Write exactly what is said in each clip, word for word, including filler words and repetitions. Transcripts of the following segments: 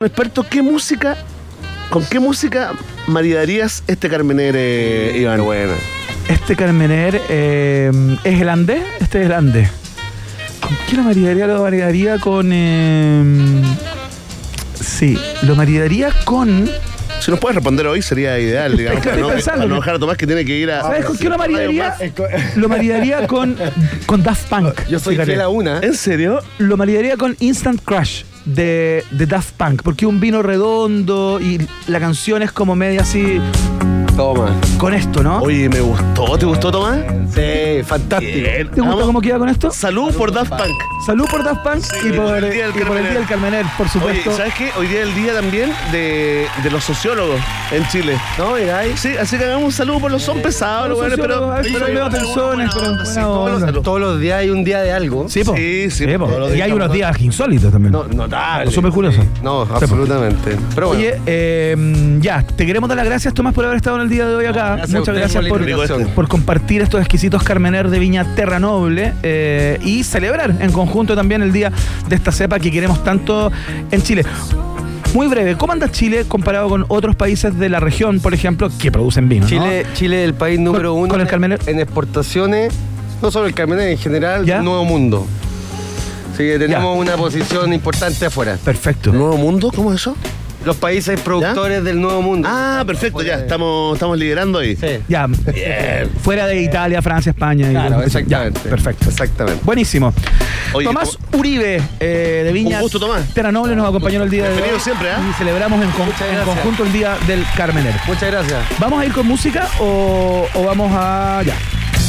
Experto, ¿qué música, con qué música maridarías este Carmener, eh, Iván? Bueno. Este Carmener eh, es el Andés. Este es el Andés. ¿Con qué lo maridaría? Lo maridaría con... Eh, sí, lo maridaría con... Si nos puedes responder hoy sería ideal, digamos. Estoy no, pensando no que- dejar a Tomás que tiene que ir a... ¿Sabes con qué lo maridaría? Es co- Lo maridaría con, con Daft Punk. Yo soy Fíjate. fiel a una. ¿En serio? Lo maridaría con Instant Crush de, de Daft Punk, porque es un vino redondo y la canción es como media así Toma. con esto, ¿no? Oye, me gustó. ¿Te gustó, Tomás? Sí, fantástico. Bien. ¿Te gusta Vamos. cómo queda con esto? Salud por Daft Punk. Salud por Daft Punk Sí, y, por, por el Día del y por el Día del Carmener, por Oye, supuesto. ¿sabes qué? Hoy día es el día también de, de los sociólogos en Chile. No, mira ahí. Sí, así que hagamos un saludo por los son pesados, los Los buenos, pero... sociólogos, a veces pero- hay medio pero- tensones, pero buena buena sí, todos los onda. saludos. Todos los días hay un día de algo. Sí, po. Sí, sí, po. todos los Y días hay unos estamos- días insólitos también. No, notable. Súper curioso. No, Sí, absolutamente. Pero bueno. Oye, eh, ya, te queremos dar las gracias, Tomás, por haber estado en el día de hoy acá. Gracias a Muchas ustedes gracias por la por, invitación. por compartir estos exquisitos Carmener de Viña Terra Noble eh, y celebrar en conjunto también el día de esta cepa que queremos tanto en Chile. Muy breve, ¿cómo anda Chile comparado con otros países de la región, por ejemplo, que producen vino? ¿no? Chile, Chile es el país número Con- uno con el en- Carmener. en exportaciones, no solo el Carmener, en general, ¿Ya? del Nuevo Mundo. Así que tenemos Ya. una posición importante afuera. Perfecto. ¿Nuevo Mundo? ¿Cómo es eso? Los países productores del Nuevo Mundo. Ah, perfecto, ya, estamos, estamos liderando ahí. Sí. Ya, fuera de Italia, Francia, España. y- Claro, ya, exactamente. perfecto. Exactamente. Buenísimo. Oye, Tomás Uribe, eh, de Viña Un gusto, Tomás. Terra Noble, nos acompañó en el día de hoy. Bienvenido siempre, ¿eh? Y celebramos en, con- Muchas en gracias. conjunto el día del Carmener. Muchas gracias. ¿Vamos a ir con música o, o vamos a...? Ya.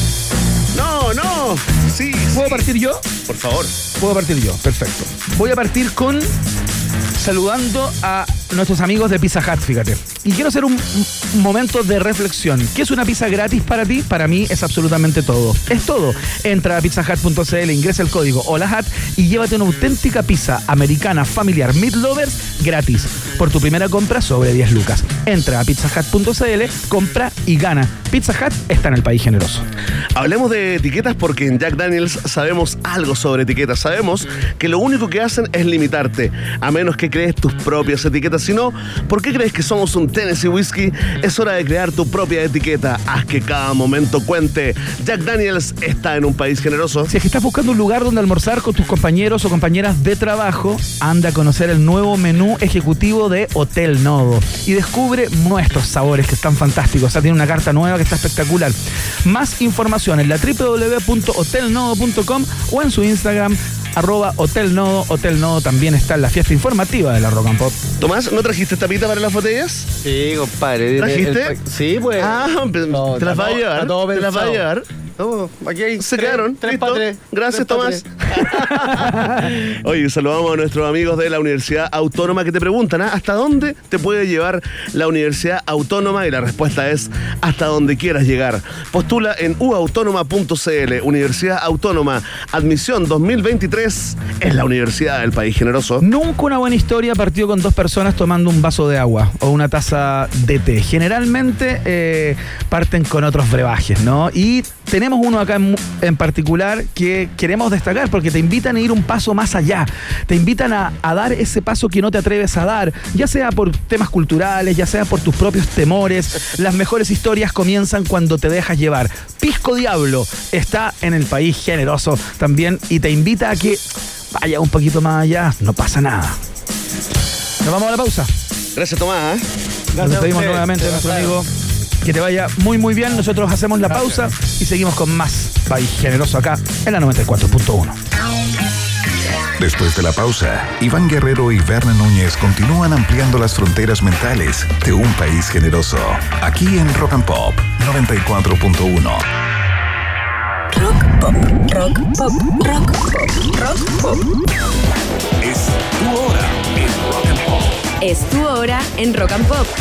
No, no. Sí, ¿Puedo sí. partir yo? Por favor. Puedo partir yo, perfecto. Voy a partir con... saludando a nuestros amigos de Pizza Hut, fíjate. Y quiero hacer un, un momento de reflexión. ¿Qué es una pizza gratis para ti? Para mí es absolutamente todo. Es todo. Entra a pizza hut punto c l, ingresa el código HOLAHUT y llévate una auténtica pizza americana familiar Meat Lovers gratis por tu primera compra sobre diez lucas. Entra a pizza hut punto c l, compra y gana. Pizza Hut está en el país generoso. Hablemos de etiquetas porque en Jack Daniels sabemos algo sobre etiquetas. Sabemos que lo único que hacen es limitarte, a menos que crees tus propias etiquetas. Si no, ¿por qué crees que somos un Tennessee Whiskey? Es hora de crear tu propia etiqueta. Haz que cada momento cuente. Jack Daniels está en un país generoso. Si es que estás buscando un lugar donde almorzar con tus compañeros o compañeras de trabajo, anda a conocer el nuevo menú ejecutivo de Hotel Nodo y descubre nuestros sabores que están fantásticos. O sea, tiene una carta nueva que está espectacular. Más información en la doble u doble u doble u punto hotel nodo punto com o en su Instagram, arroba Hotel Nodo. Hotel Nodo también está en la fiesta informativa de la Rock and Pop. Tomás, ¿no trajiste tapita para las botellas? Sí, compadre. ¿Trajiste? El- el- sí, pues. Ah, ¿te No, las va a está todo- llevar? está todo ¿Te las va a pensado. llevar? No, aquí hay Se tres- quedaron. Tres ¿Listo? para tres. Gracias, Tres pa' Tomás. tres. Oye, saludamos a nuestros amigos de la Universidad Autónoma que te preguntan, ¿ah? ¿hasta dónde te puede llevar la Universidad Autónoma? Y la respuesta es hasta donde quieras llegar. Postula en u autónoma punto c l. Universidad Autónoma, admisión dos mil veintitrés, es la universidad del país generoso. Nunca una buena historia partió con dos personas tomando un vaso de agua o una taza de té. Generalmente eh, parten con otros brebajes, ¿no? Y tenemos uno acá en, en particular que queremos destacar porque te invitan a ir un paso más allá. Te invitan a, a dar ese paso que no te atreves a dar, ya sea por temas culturales, ya sea por tus propios temores. Las mejores historias comienzan cuando te dejas llevar. Pisco Diablo está en el país generoso también y te invita a que vaya un poquito más allá, no pasa nada. Nos vamos a la pausa. Gracias, Tomás. ¿eh? Nos despedimos a ustedes. nuevamente de nuestro Claro. amigo. Que te vaya muy muy bien. Nosotros hacemos la pausa y seguimos con más País Generoso acá en la noventa y cuatro punto uno. Después de la pausa, Iván Guerrero y Berna Núñez continúan ampliando las fronteras mentales de un país generoso. Aquí en Rock and Pop noventa y cuatro punto uno. Rock pop, rock pop, rock pop, rock pop. Es tu hora en Rock and Pop. Es tu hora en Rock and Pop.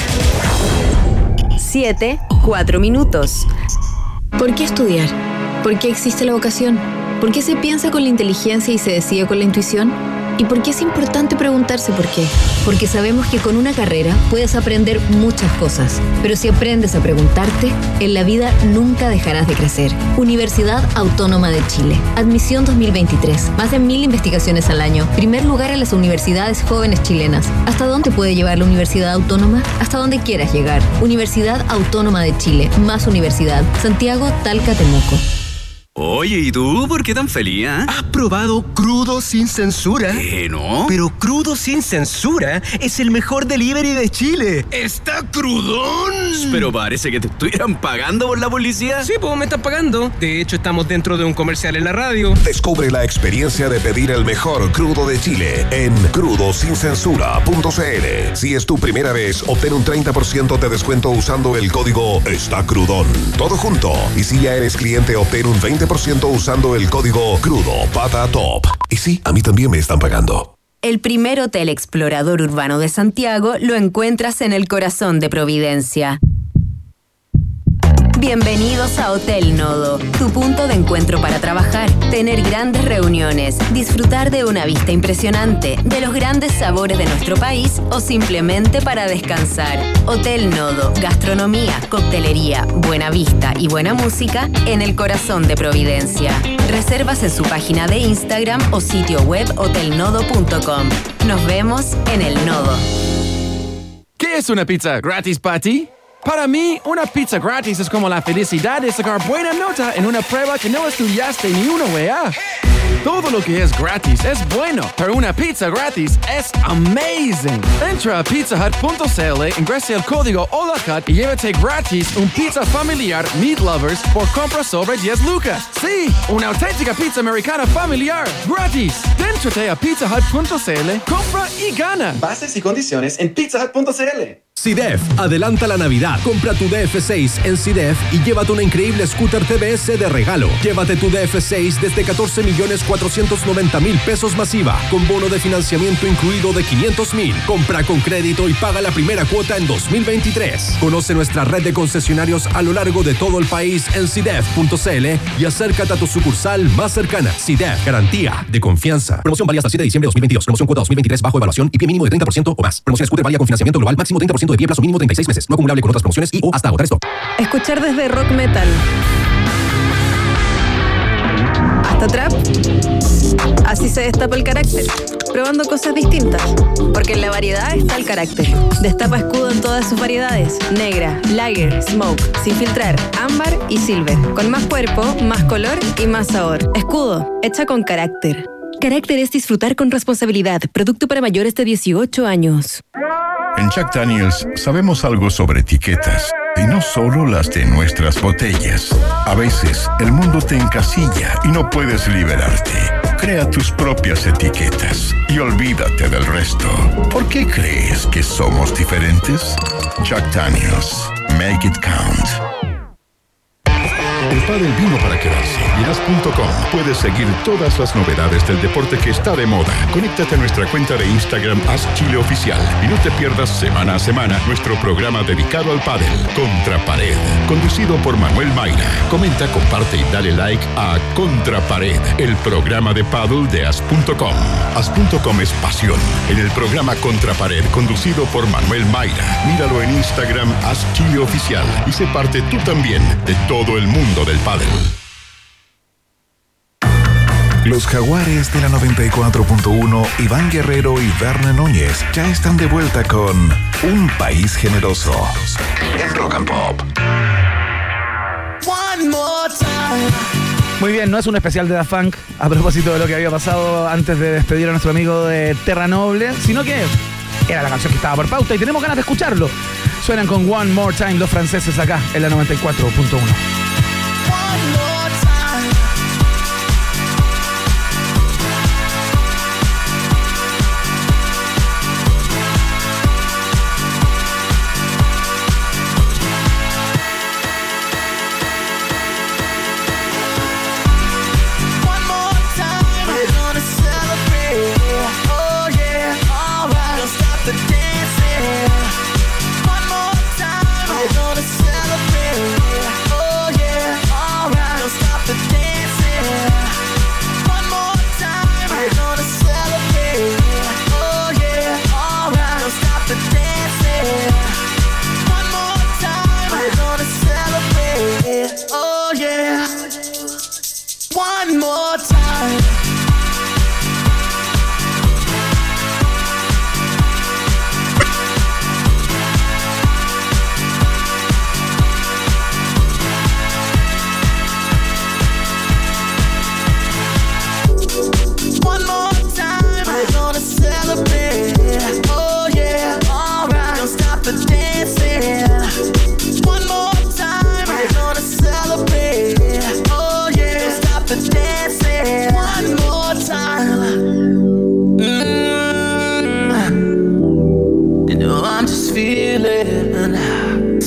Siete, cuatro minutos. ¿Por qué estudiar? ¿Por qué existe la vocación? ¿Por qué se piensa con la inteligencia y se decide con la intuición? ¿Y por qué es importante preguntarse por qué? Porque sabemos que con una carrera puedes aprender muchas cosas, pero si aprendes a preguntarte, en la vida nunca dejarás de crecer. Universidad Autónoma de Chile. Admisión dos mil veintitrés. Más de mil investigaciones al año. Primer lugar en las universidades jóvenes chilenas. ¿Hasta dónde puede llevar la Universidad Autónoma? Hasta donde quieras llegar. Universidad Autónoma de Chile. Más universidad. Santiago, Talca, Temuco. Oye, ¿y tú por qué tan feliz, eh? ¿Has probado Crudo Sin Censura? ¿Qué, no? Pero Crudo Sin Censura es el mejor delivery de Chile. ¡Está crudón! Pero parece que te estuvieran pagando por la publicidad. Sí, pues me están pagando. De hecho, estamos dentro de un comercial en la radio. Descubre la experiencia de pedir el mejor crudo de Chile en crudo sin censura punto c l. Si es tu primera vez, obtén un treinta por ciento de descuento usando el código Está Crudón. Todo junto. Y si ya eres cliente, obtén un veinte por ciento usando el código Crudo Pata Top. Y sí, a mí también me están pagando. El primer hotel explorador urbano de Santiago lo encuentras en el corazón de Providencia. Bienvenidos a Hotel Nodo, tu punto de encuentro para trabajar, tener grandes reuniones, disfrutar de una vista impresionante, de los grandes sabores de nuestro país o simplemente para descansar. Hotel Nodo, gastronomía, coctelería, buena vista y buena música en el corazón de Providencia. Reservas en su página de Instagram o sitio web hotel nodo punto com. Nos vemos en el Nodo. ¿Qué es una pizza gratis para ti? Para mí, una pizza gratis es como la felicidad de sacar buena nota en una prueba que no estudiaste ni una wea. Todo lo que es gratis es bueno, pero una pizza gratis es amazing. Entra a pizza hut punto c l, ingresa el código HOLAHUT y llévate gratis un pizza familiar Meat Lovers por compra sobre diez lucas. Sí, una auténtica pizza americana familiar, gratis. Déntrate a pizza hut punto c l, compra y gana. Bases y condiciones en pizza hut punto c l. C D F, adelanta la Navidad. Compra tu D F seis en C D F y llévate una increíble scooter T V S de regalo. Llévate tu D F seis desde catorce millones cuatrocientos noventa mil pesos masiva, con bono de financiamiento incluido de quinientos mil. Compra con crédito y paga la primera cuota en dos mil veintitrés. Conoce nuestra red de concesionarios a lo largo de todo el país en C D F punto c l y acércate a tu sucursal más cercana. C D F, garantía de confianza. Promoción válida hasta el siete de diciembre de dos mil veintidós. Promoción cuota dos mil veintitrés bajo evaluación y pie mínimo de treinta por ciento o más. Promoción scooter válida con financiamiento global máximo treinta por ciento de pie plazo mínimo treinta y seis meses. No acumulable con otras promociones y o hasta agotar esto. Escuchar desde rock metal hasta trap. Así se destapa el carácter, probando cosas distintas, porque en la variedad está el carácter. Destapa Escudo en todas sus variedades: negra, lager, smoke, sin filtrar, ámbar y silver, con más cuerpo, más color y más sabor. Escudo, hecha con carácter. Carácter es disfrutar con responsabilidad. Producto para mayores de dieciocho años. En Jack Daniels sabemos algo sobre etiquetas, y no solo las de nuestras botellas. A veces el mundo te encasilla y no puedes liberarte. Crea tus propias etiquetas y olvídate del resto. ¿Por qué crees que somos diferentes? Jack Daniels. Make it count. El pádel vino para quedarse. Y en as punto com puedes seguir todas las novedades del deporte que está de moda. Conéctate a nuestra cuenta de Instagram AsChileOficial y no te pierdas semana a semana nuestro programa dedicado al pádel, Contrapared, conducido por Manuel Mayra. Comenta, comparte y dale like a Contrapared, el programa de pádel de as punto com. as punto com es pasión. En el programa Contrapared, conducido por Manuel Mayra. Míralo en Instagram AsChileOficial y sé parte tú también de todo el mundo del pádel. Los Jaguares de la noventa y cuatro punto uno, Iván Guerrero y Verne Núñez ya están de vuelta con Un País Generoso en Rock and Pop. Muy bien, no es un especial de Daft Punk a propósito de lo que había pasado antes de despedir a nuestro amigo de Terra Noble, sino que era la canción que estaba por pauta y tenemos ganas de escucharlo. Suenan con One More Time los franceses acá en la noventa y cuatro punto uno. One more time, we're gonna celebrate. Oh yeah.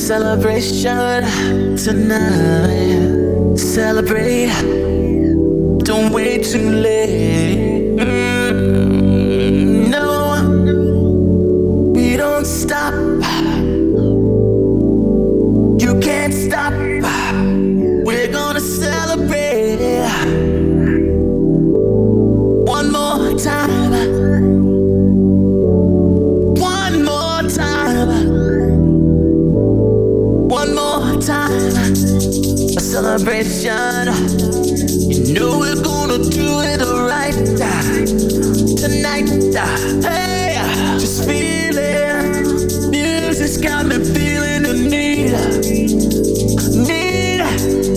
celebration tonight. Celebrate. Don't wait too late. Mm, no, we don't stop. You can't stop. We're gonna celebrate one more time. One more time. One more time. A celebration. You know we're gonna do it right tonight. Hey, just feel it. Music's got me feeling the need. Need.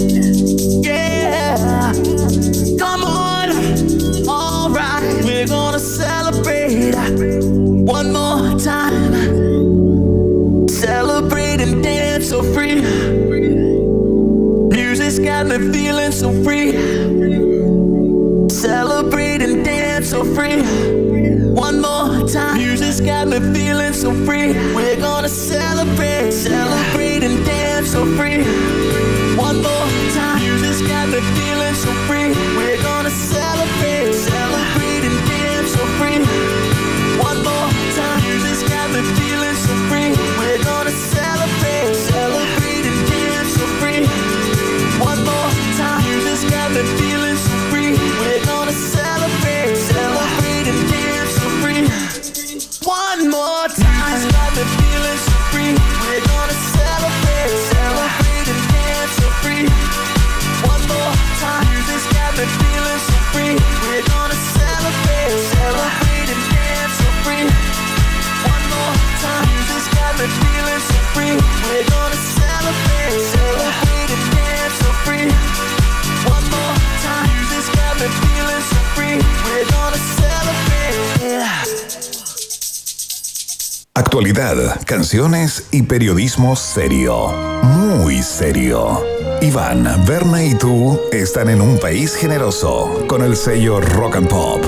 Yeah. Come on. All right. We're gonna celebrate one more time. Celebrate and dance so free. Music's got me feeling so free. Celebrate and dance so free. One more time. Music's got me feeling so free. We're gonna celebrate. Celebrate and dance so free. One more time. Music's got me feeling so free. We're gonna celebrate. Celebrate and dance so free. One more time. Music's got me feeling so free. We're gonna celebrate. Celebrate and dance so free. One more time. Music's got me feeling so free. We're gonna celebrate. Celebrate and dance so free. One more time. Music's got me feeling so free. We're gonna celebrate. Celebrate and dance so free. One more time. Music's got me feeling so free. We're gonna celebrate. Celebrate and dance so free. One more time. Music's got me feeling so free. We're gonna celebrate. Celebrate and dance so free. One more time. Music's got me feeling so free. We're gonna celebrate. Actualidad, canciones y periodismo serio. Muy serio. Iván, Berna y tú están en un país generoso con el sello Rock and Pop.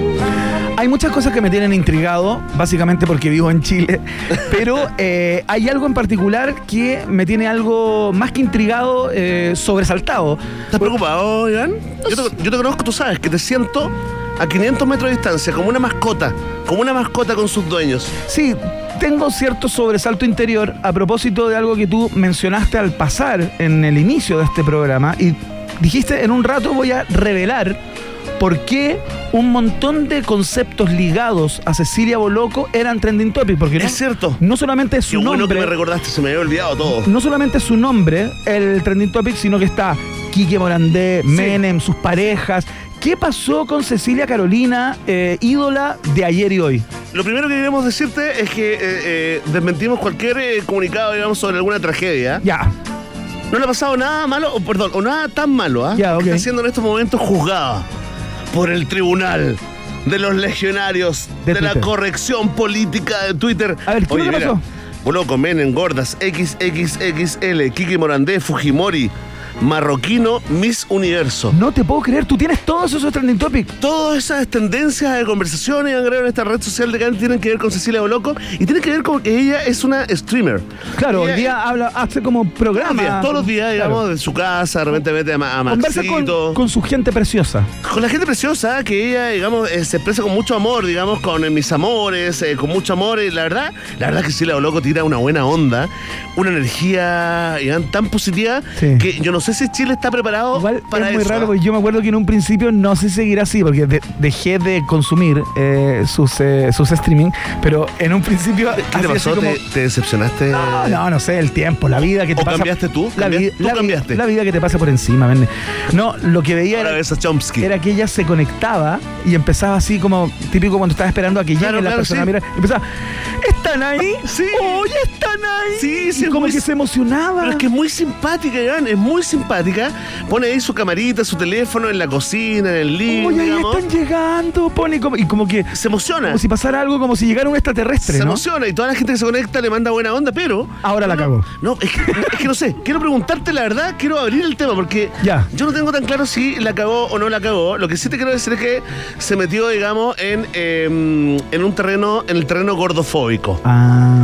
Hay muchas cosas que me tienen intrigado, básicamente porque vivo en Chile, pero eh, hay algo en particular que me tiene algo más que intrigado, eh, sobresaltado. ¿Estás preocupado, Iván? Yo te, yo te conozco, tú sabes, que te siento a quinientos metros de distancia, como una mascota, como una mascota con sus dueños. Sí, tengo cierto sobresalto interior a propósito de algo que tú mencionaste al pasar en el inicio de este programa y dijiste, en un rato voy a revelar por qué un montón de conceptos ligados a Cecilia Boloco eran trending topic. Porque no, es cierto. No solamente es su Qué nombre. Bueno que me recordaste, se me había olvidado todo. No solamente es su nombre el trending topic, sino que está Quique Morandé, sí. Menem, sus parejas. ¿Qué pasó con Cecilia Carolina, eh, ídola de ayer y hoy? Lo primero que queremos decirte es que eh, eh, desmentimos cualquier eh, comunicado, digamos, sobre alguna tragedia. Ya. No le ha pasado nada malo, o perdón, o nada tan malo, ¿ah? ¿eh? Ya, okay. Está siendo en estos momentos juzgada por el tribunal de los legionarios de, de la corrección política de Twitter. A ver, ¿qué Oye, le pasó? Mira, Boloco, Menem, Gordas, equis equis equis ele, Quique Morandé, Fujimori, Marroquino, Miss Universo. No te puedo creer, tú tienes todos esos trending topics. Todas esas tendencias de conversación y en esta red social de Can tienen que ver con Cecilia Boloco y tienen que ver con que ella es una streamer. Claro, ella, hoy día habla, hace como programa. Todos los días, todos los días digamos, claro. de su casa, de repente mete a, a Conversa Maxito. Con, con su gente preciosa. Con la gente preciosa, que ella, digamos, eh, se expresa con mucho amor, digamos, con eh, mis amores, eh, con mucho amor. Y la verdad, la verdad que Cecilia Boloco tira una buena onda, una energía, digamos, tan positiva, sí. que yo no sé si Chile está preparado Igual para es muy eso, raro, ¿eh? porque yo me acuerdo que en un principio no sé si seguirá así, porque de, dejé de consumir eh, sus, eh, sus streaming, pero en un principio... ¿Qué te pasó? Como... ¿Te, ¿Te decepcionaste? No, no, no sé, el tiempo, la vida que te ¿O pasa... cambiaste tú? La, ¿Cambiaste? vi, ¿Tú la, cambiaste? La vida que te pasa por encima, ¿ven? No, lo que veía era, era que ella se conectaba y empezaba así como, típico cuando estaba esperando a que claro, llegue claro, la persona, sí. mira, y empezaba, ¿están ahí? Sí. Oye, ¿están ahí? Sí, sí. Y como muy, que se emocionaba. Pero es que es muy simpática, Iván, es muy simpática. Pone ahí su camarita, su teléfono en la cocina, en el living, Oye, digamos. están llegando, pone como, y como que... Se emociona. Como si pasara algo, como si llegara un extraterrestre, Se ¿no? emociona y toda la gente que se conecta le manda buena onda, pero... Ahora no, la cagó. No, es que, es que no sé. Quiero preguntarte la verdad, quiero abrir el tema, porque ya. yo no tengo tan claro si la cagó o no la cagó. Lo que sí te quiero decir es que se metió, digamos, en, eh, en un terreno, en el terreno gordofóbico. Ah...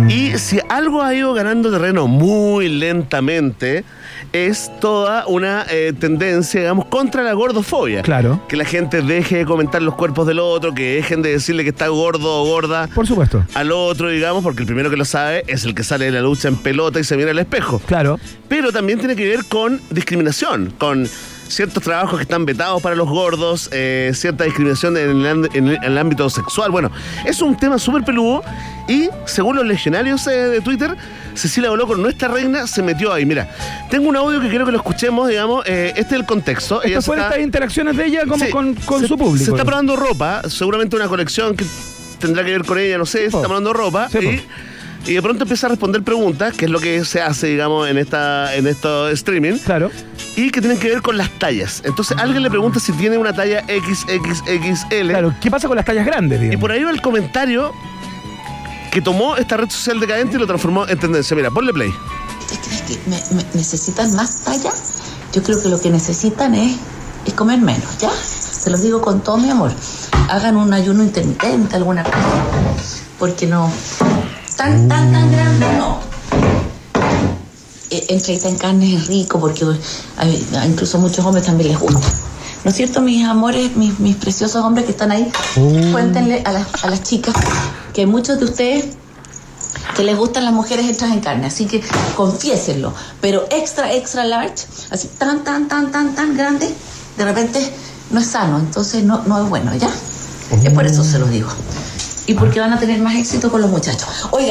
Y si algo ha ido ganando terreno muy lentamente, es toda una eh, tendencia, digamos, contra la gordofobia. Claro. Que la gente deje de comentar los cuerpos del otro, que dejen de decirle que está gordo o gorda. Por supuesto. Al otro, digamos, porque el primero que lo sabe es el que sale de la lucha en pelota y se mira al espejo. Claro. Pero también tiene que ver con discriminación, con ciertos trabajos que están vetados para los gordos, eh, cierta discriminación en el, en, el, en el ámbito sexual. Bueno, es un tema súper peludo y, según los legionarios eh, de Twitter, Cecilia Boloco, nuestra reina, se metió ahí. Mira, tengo un audio que quiero que lo escuchemos, digamos, eh, este es el contexto. Estas fueron estas interacciones de ella como sí, con, con se, su público. Se está probando ropa, seguramente una colección que tendrá que ver con ella, no sé, se oh. está probando ropa sí, y... Y de pronto empieza a responder preguntas, que es lo que se hace, digamos, en esta en estos streaming. Claro. Y que tienen que ver con las tallas. Entonces alguien le pregunta si tiene una talla equis equis equis ele. Claro, ¿qué pasa con las tallas grandes, digamos? Y por ahí va el comentario que tomó esta red social decadente y lo transformó en tendencia. Mira, ponle play. ¿Ustedes creen que me, me necesitan más talla? Yo creo que lo que necesitan es, es comer menos, ¿ya? Se los digo con todo mi amor. Hagan un ayuno intermitente, alguna cosa. Porque no... Tan, tan, tan grande, no. Entrevista en carne es rico porque a, a incluso a muchos hombres también les gusta. ¿No es cierto, mis amores, mis, mis preciosos hombres que están ahí? Oh. Cuéntenle a, la, a las chicas que hay muchos de ustedes que les gustan las mujeres hechas en carne. Así que confiésenlo. Pero extra, extra large, así tan, tan, tan, tan, tan grande, de repente no es sano. Entonces no, no es bueno, ¿ya? Oh. Es por eso se los digo. Y porque van a tener más éxito con los muchachos. Oiga.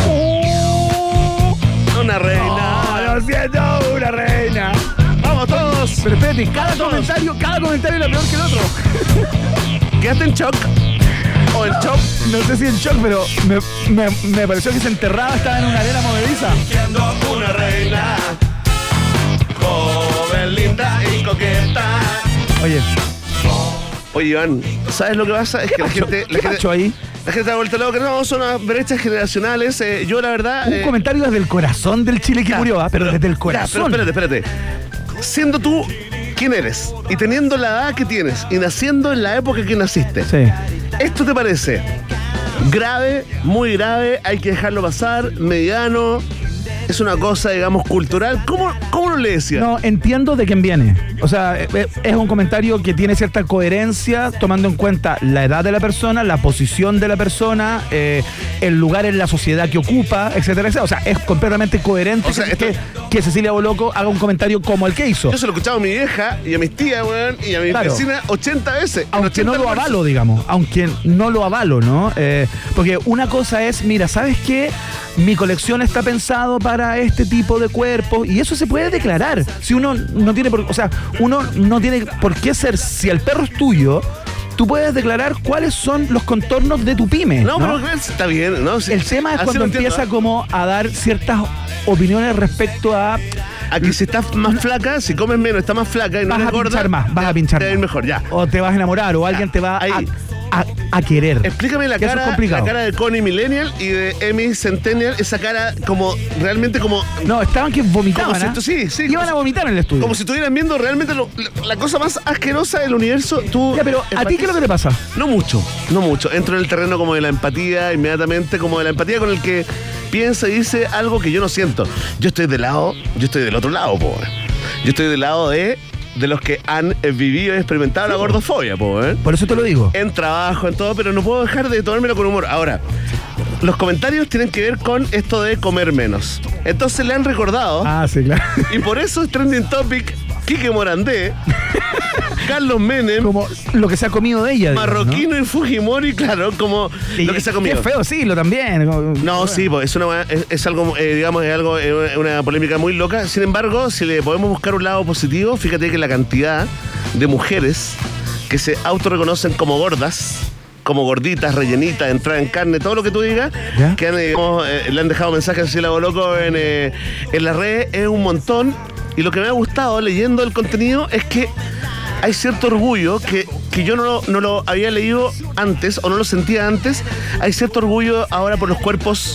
Una reina. Oh, lo siento, una reina. Vamos todos. Pero espérate, cada comentario, cada comentario es peor que el otro. ¿Quedaste en shock? ¿O en shock? No sé si en shock, pero me, me, me pareció que se enterraba, estaba en una arena movediza. Una reina. Joven, linda y coqueta. Oye. Oye, Iván, ¿sabes lo que pasa? Es que la gente... ¿Qué la gente ahí? La gente está vuelta loca, no, son unas brechas generacionales. Eh, yo, la verdad. Un eh, comentario desde el corazón del Chile que ya, murió, ¿ah? pero, pero desde el corazón. Ya, pero espérate, espérate. Siendo tú quién eres y teniendo la edad que tienes y naciendo en la época que naciste, sí. ¿Esto te parece grave, muy grave? ¿Hay que dejarlo pasar? ¿Mediano? ¿Es una cosa, digamos, cultural? ¿Cómo, cómo no le decía? No, entiendo de quién viene. O sea, es un comentario que tiene cierta coherencia tomando en cuenta la edad de la persona, la posición de la persona, eh, el lugar en la sociedad que ocupa, etcétera, etcétera. O sea, es completamente coherente o sea, que, esto... que, que Cecilia Boloco haga un comentario como el que hizo. Yo se lo he escuchado a mi vieja y a mis tías, weón, y a mi claro. vecina ochenta veces. Aunque ochenta no lo avalo, digamos. Aunque no lo avalo, ¿no? Eh, porque una cosa es, mira, ¿sabes qué? Mi colección está pensado para este tipo de cuerpos y eso se puede declarar. Si uno no tiene por, o sea, uno no tiene por qué ser, si el perro es tuyo, tú puedes declarar cuáles son los contornos de tu pyme. No, ¿no? pero está bien, ¿no? Sí, el tema es cuando empieza como a dar ciertas opiniones respecto a... Aquí si estás más flaca, si comes menos, estás más flaca y no vas eres gorda. Vas a pinchar más, vas a pinchar te más. va a ir mejor, ya. O te vas a enamorar, o alguien ya, te va ahí. a... A, a querer. Explícame la cara, la cara de Connie Millennial y de Emi Centennial, esa cara como realmente como... No, estaban que vomitaban, como ¿eh? si, Sí, sí. Iban a vomitar en el estudio. Como si estuvieran viendo realmente lo, la cosa más asquerosa del universo. Tú ya, pero ¿a ti qué es lo que te pasa? No mucho, no mucho. Entro en el terreno como de la empatía, inmediatamente, como de la empatía con el que piensa y dice algo que yo no siento. Yo estoy del lado, yo estoy del otro lado, po. Yo estoy del lado de... de los que han vivido y experimentado sí, la gordofobia, po, ¿eh? Por eso te lo digo. En trabajo, en todo, pero no puedo dejar de tomármelo con humor. Ahora, los comentarios tienen que ver con esto de comer menos. Entonces le han recordado. Ah, sí, claro. Y por eso es trending topic Quique Morandé, Carlos Menem. Como lo que se ha comido de ella. Marroquino, ¿no? Y Fujimori, claro, como y lo que se ha comido. Qué feo siglo también. No, bueno. sí, pues es, una, es, es algo, eh, digamos, es algo, es una polémica muy loca. Sin embargo, si le podemos buscar un lado positivo, fíjate que la cantidad de mujeres que se autorreconocen como gordas, como gorditas, rellenitas, entrada en carne, todo lo que tú digas, ¿ya? Que han, digamos, eh, le han dejado mensajes a Cecilia Boloco en, eh, en las redes, es un montón. Y lo que me ha gustado leyendo el contenido es que hay cierto orgullo que, que yo no lo, no lo había leído antes o no lo sentía antes. Hay cierto orgullo ahora por los cuerpos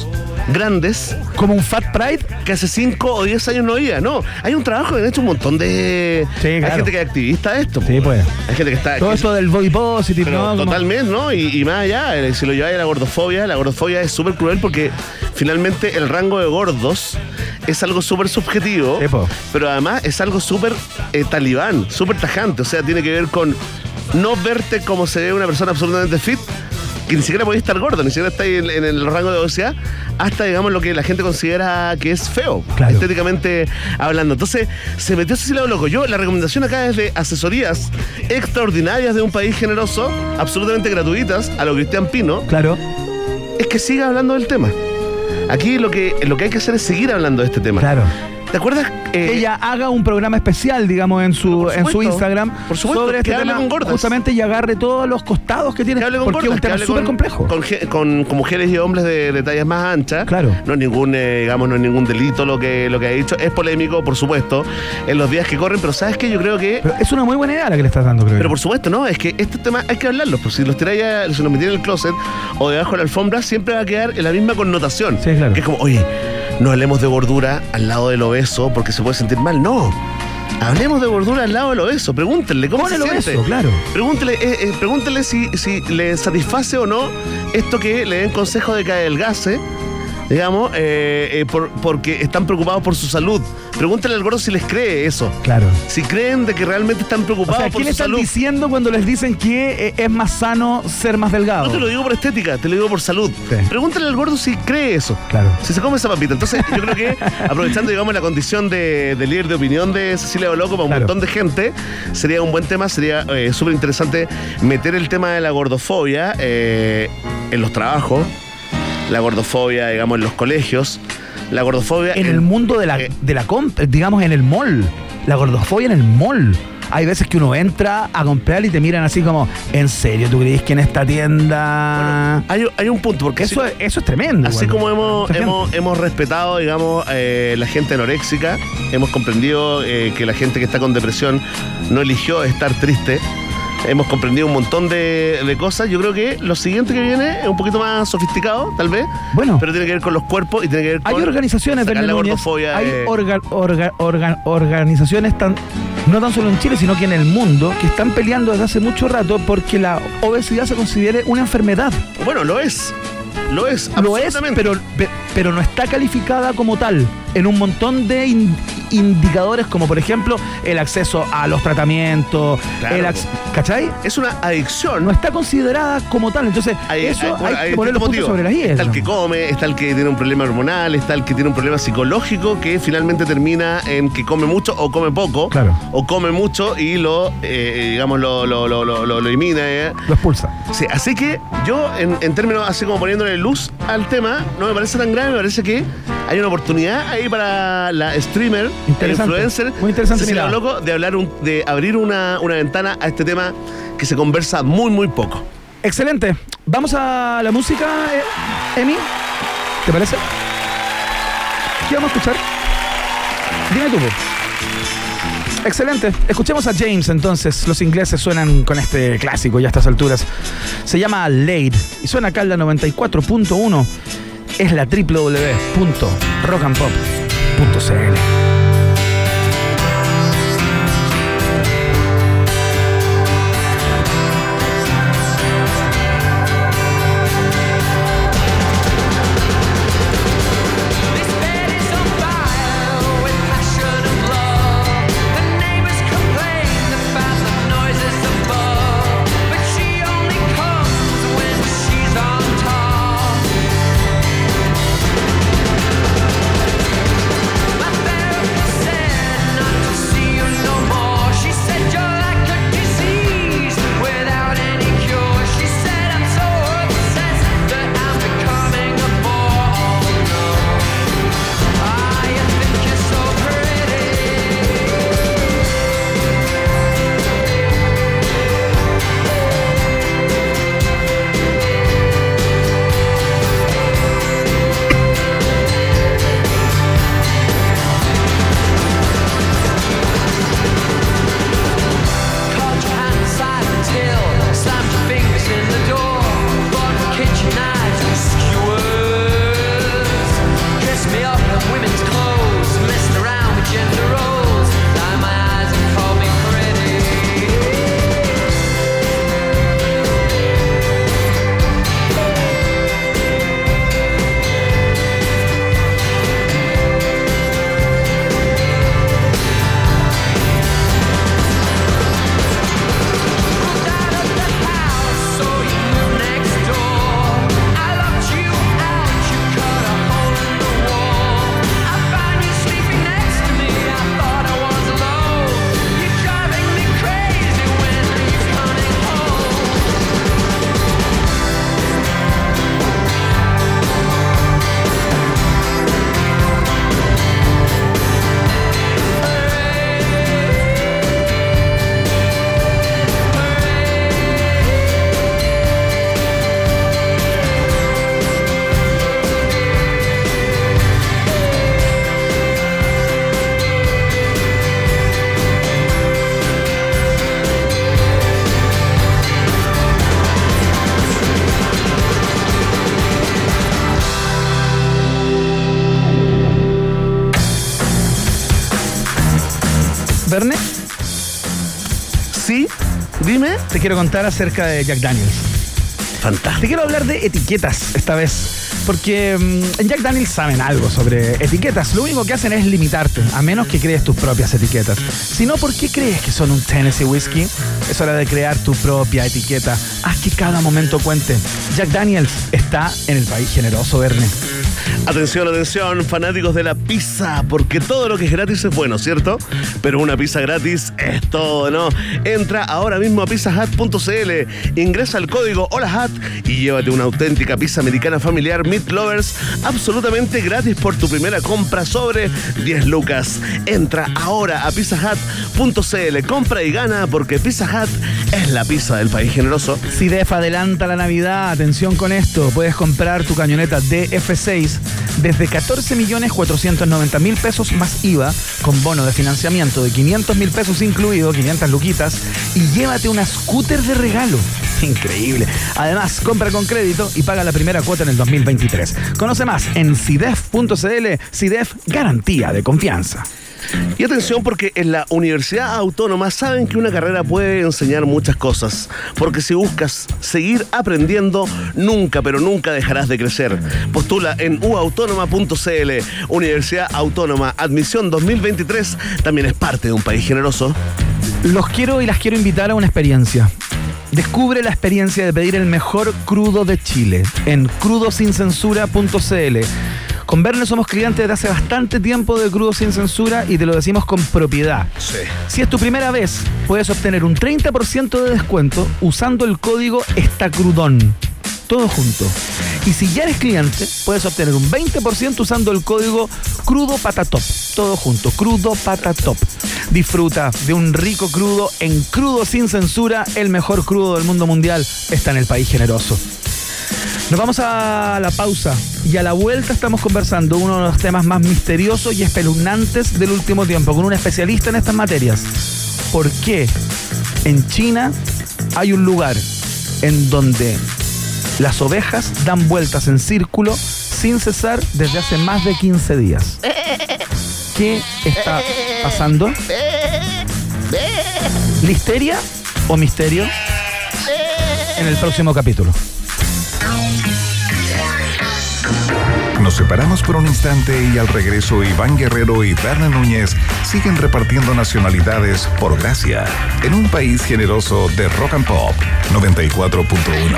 grandes. Como un Fat Pride. Que hace cinco o diez años no había. No, hay un trabajo que han hecho un montón de... Sí, hay claro. gente que es activista de esto. Sí, pues. Hay gente que está... Todo que esto del body positive, pero ¿no? totalmente, ¿no? Y, y más allá, eh, si lo lleváis a la gordofobia, la gordofobia es súper cruel porque finalmente el rango de gordos es algo súper subjetivo, Epo. pero además es algo súper eh, talibán, súper tajante. O sea, tiene que ver con no verte como se ve una persona absolutamente fit, que ni siquiera podéis estar gordo, ni siquiera estáis en, en el rango de obesidad, hasta, digamos, lo que la gente considera que es feo, claro, estéticamente hablando. Entonces, se metió Cecilia Loco. Yo, la recomendación acá es de asesorías extraordinarias de un país generoso, absolutamente gratuitas, a lo Cristian Pino. Claro. Es que siga hablando del tema. Aquí lo que, lo que hay que hacer es seguir hablando de este tema. Claro. ¿Te acuerdas? Eh, ella haga un programa especial, digamos, en su, en su Instagram, por supuesto, sobre este que hable tema, con gordas, justamente, y agarre todos los costados que tiene, que hable con porque gordas, es un tema que hable súper con- complejo. Con, ge- con- con mujeres y hombres de, de tallas más anchas. Claro. No es ningún, eh, digamos, no es ningún delito lo que, lo que ha dicho. Es polémico, por supuesto, en los días que corren, pero ¿sabes qué? Yo creo que... Pero es una muy buena idea la que le estás dando, creo. Pero yo. por supuesto, ¿no? Es que este tema hay que hablarlo. Pues si los tiráis, a- si los metéis en el closet o debajo de la alfombra, siempre va a quedar en la misma connotación. Sí, claro. Que es como, oye, no hablemos de gordura al lado del obeso porque se puede sentir mal. No. Hablemos de gordura al lado del obeso. Pregúntenle cómo Con se el siente. obeso, claro. Pregúntele, eh, eh, pregúntele si, si le satisface o no esto que le den consejo de que adelgace, digamos, eh, eh, por- porque están preocupados por su salud. Pregúntale al gordo si les cree eso. Claro. Si creen de que realmente están O preocupados sea, por ¿qué su le están salud. diciendo cuando les dicen que eh, es más sano ser más delgado? No te lo digo por estética, te lo digo por salud. Sí. Pregúntale al gordo si cree eso. Claro. Si se come esa papita. Entonces, yo creo que aprovechando, digamos, la condición de, de líder de opinión de Cecilia Boloco para un Claro. montón de gente, sería un buen tema, sería eh, súper interesante meter el tema de la gordofobia eh, en los trabajos, la gordofobia, digamos, en los colegios, la gordofobia En el mundo de la, eh, de la comp- digamos, en el mall. La gordofobia en el mall. Hay veces que uno entra a comprar y te miran así como, ¿en serio tú crees que en esta tienda...? hay, hay un punto, porque Eso, así, es- eso es tremendo. así igual. como hemos, Mucha hemos, hemos respetado, digamos, eh, la gente anoréxica, hemos comprendido eh, que la gente que está con depresión no eligió estar triste. Hemos comprendido un montón de, de cosas. Yo creo que lo siguiente que viene es un poquito más sofisticado, tal vez. Bueno. Pero tiene que ver con los cuerpos y tiene que ver con... Hay organizaciones, sacar Daniel la Núñez, gordofobia. hay eh, orga- orga- orga- organizaciones tan, no tan solo en Chile, sino que en el mundo, que están peleando desde hace mucho rato porque la obesidad se considere una enfermedad. Bueno, lo es. Lo es, Lo es, absolutamente. pero, pe- pero no está calificada como tal en un montón de in- indicadores, como por ejemplo el acceso a los tratamientos, Claro, el ac- ¿cachai? Es una adicción. No está considerada como tal, entonces Hay, eso hay- hay, bueno, hay que poner los distintos puntos motivos. sobre las i. Está el que come, está el que tiene un problema hormonal, está el que tiene un problema psicológico que finalmente termina en que come mucho o come poco. Claro. O come mucho y lo, eh, digamos, lo, lo, lo, lo, lo elimina. eh. Lo expulsa. Sí, así que yo, en, en términos así como poniéndole luz al tema, no me parece tan grave, me parece que hay una oportunidad ahí para la streamer, el Interesante. influencer, Muy interesante Cecilia mirada. Loco, de hablar un, de abrir una, una ventana a este tema que se conversa muy, muy poco. Excelente. Vamos a la música, eh, Emi. ¿Te parece? ¿Qué vamos a escuchar? Dime tú. po. Excelente. Escuchemos a James entonces. Los ingleses suenan con este clásico ya a estas alturas. Se llama Late y suena acá en la noventa y cuatro punto uno. Es la doble u doble u doble u punto rock and pop punto c l. My ¿Verne? Sí, dime. Te quiero contar acerca de Jack Daniels. Fantástico. Te quiero hablar de etiquetas esta vez. Porque mmm, en Jack Daniels saben algo sobre etiquetas. Lo único que hacen es limitarte, a menos que crees tus propias etiquetas. Si no, ¿por qué crees que son un Tennessee Whiskey? Es hora de crear tu propia etiqueta. Haz que cada momento cuente. Jack Daniels está en el país generoso, Verne. Atención, atención, fanáticos de la pizza, porque todo lo que es gratis es bueno, ¿cierto? Pero una pizza gratis es todo, ¿no? Entra ahora mismo a pizza hut punto c l, ingresa el código HOLAHUT y llévate una auténtica pizza americana familiar Meat Lovers absolutamente gratis por tu primera compra sobre diez lucas. Entra ahora a pizza hut punto c l, compra y gana, porque Pizza Hut es la pizza del país generoso. C D F adelanta la Navidad, atención con esto, puedes comprar tu camioneta D F seis desde catorce millones cuatrocientos noventa mil pesos más I V A, con bono de financiamiento de quinientos mil pesos incluido, quinientas luquitas, y llévate una scooter de regalo. Increíble. Además, compra con crédito y paga la primera cuota en el dos mil veintitrés. Conoce más en C D E F punto c l. C D E F, garantía de confianza. Y atención, porque en la Universidad Autónoma saben que una carrera puede enseñar muchas cosas, porque si buscas seguir aprendiendo, nunca, pero nunca dejarás de crecer. Postula en u autónoma punto c l. Universidad Autónoma, admisión dos mil veintitrés, también es parte de un país generoso. Los quiero y las quiero invitar a una experiencia. Descubre la experiencia de pedir el mejor crudo de Chile en crudo sin censura punto c l. Con Verne somos clientes de hace bastante tiempo de Crudo Sin Censura y te lo decimos con propiedad. Sí. Si es tu primera vez, puedes obtener un treinta por ciento de descuento usando el código ESTACRUDÓN. Todo junto. Y si ya eres cliente, puedes obtener un veinte por ciento usando el código CRUDOPATATOP. Todo junto, CRUDOPATATOP. Disfruta de un rico crudo en Crudo Sin Censura. El mejor crudo del mundo mundial está en el país generoso. Nos vamos a la pausa y a la vuelta estamos conversando uno de los temas más misteriosos y espeluznantes del último tiempo con un especialista en estas materias. ¿Por qué en China hay un lugar en donde las ovejas dan vueltas en círculo sin cesar desde hace más de quince días? ¿Qué está pasando? ¿Listeria o misterio? En el próximo capítulo. Nos separamos por un instante y al regreso Iván Guerrero y Verne Núñez siguen repartiendo nacionalidades por gracia en un país generoso de Rock and Pop noventa y cuatro punto uno.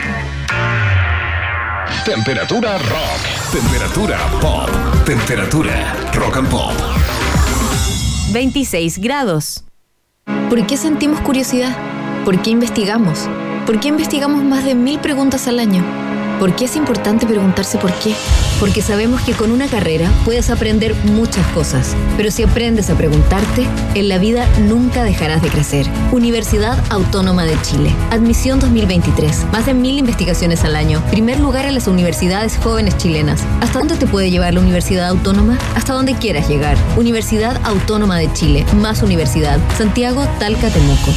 Temperatura rock. Temperatura pop. Temperatura rock and pop. veintiséis grados. ¿Por qué sentimos curiosidad? ¿Por qué investigamos? ¿Por qué investigamos más de mil preguntas al año? ¿Por qué es importante preguntarse por qué? Porque sabemos que con una carrera puedes aprender muchas cosas, pero si aprendes a preguntarte, en la vida nunca dejarás de crecer. Universidad Autónoma de Chile. Admisión dos mil veintitrés. Más de mil investigaciones al año. Primer lugar en las universidades jóvenes chilenas. ¿Hasta dónde te puede llevar la Universidad Autónoma? Hasta donde quieras llegar. Universidad Autónoma de Chile. Más universidad. Santiago, Talca, Temuco.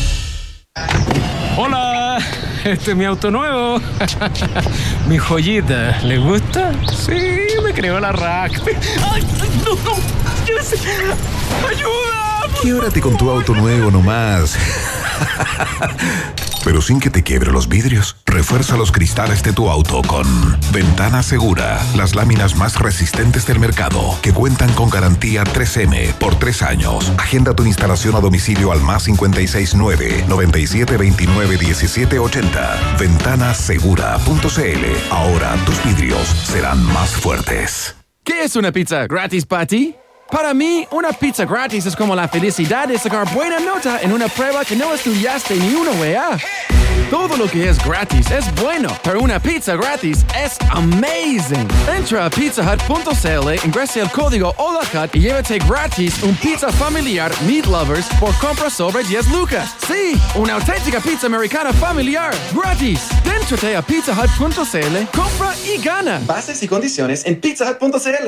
Hola, este es mi auto nuevo. Mi joyita, ¿le gusta? Sí, me creó la rack. ¡Ay, no, no! ¡Ayuda! Quiérate con tu auto nuevo nomás. Pero sin que te quiebre los vidrios. Refuerza los cristales de tu auto con Ventana Segura, las láminas más resistentes del mercado, que cuentan con garantía tres eme por tres años. Agenda tu instalación a domicilio al más cinco seis nueve, noventa y siete veintinueve diecisiete ochenta. ventana segura punto c l. Ahora tus vidrios serán más fuertes. ¿Qué es una pizza gratis para ti? Para mí, una pizza gratis es como la felicidad de sacar buena nota en una prueba que no estudiaste ni una wea. Todo lo que es gratis es bueno, pero una pizza gratis es amazing. Entra a pizza hut punto c l, ingresa el código HOLAHUT y llévate gratis un pizza familiar Meat Lovers por compra sobre diez lucas. Sí, una auténtica pizza americana familiar gratis. Déntrate a pizza hut punto c l, compra y gana. Bases y condiciones en pizza hut punto c l.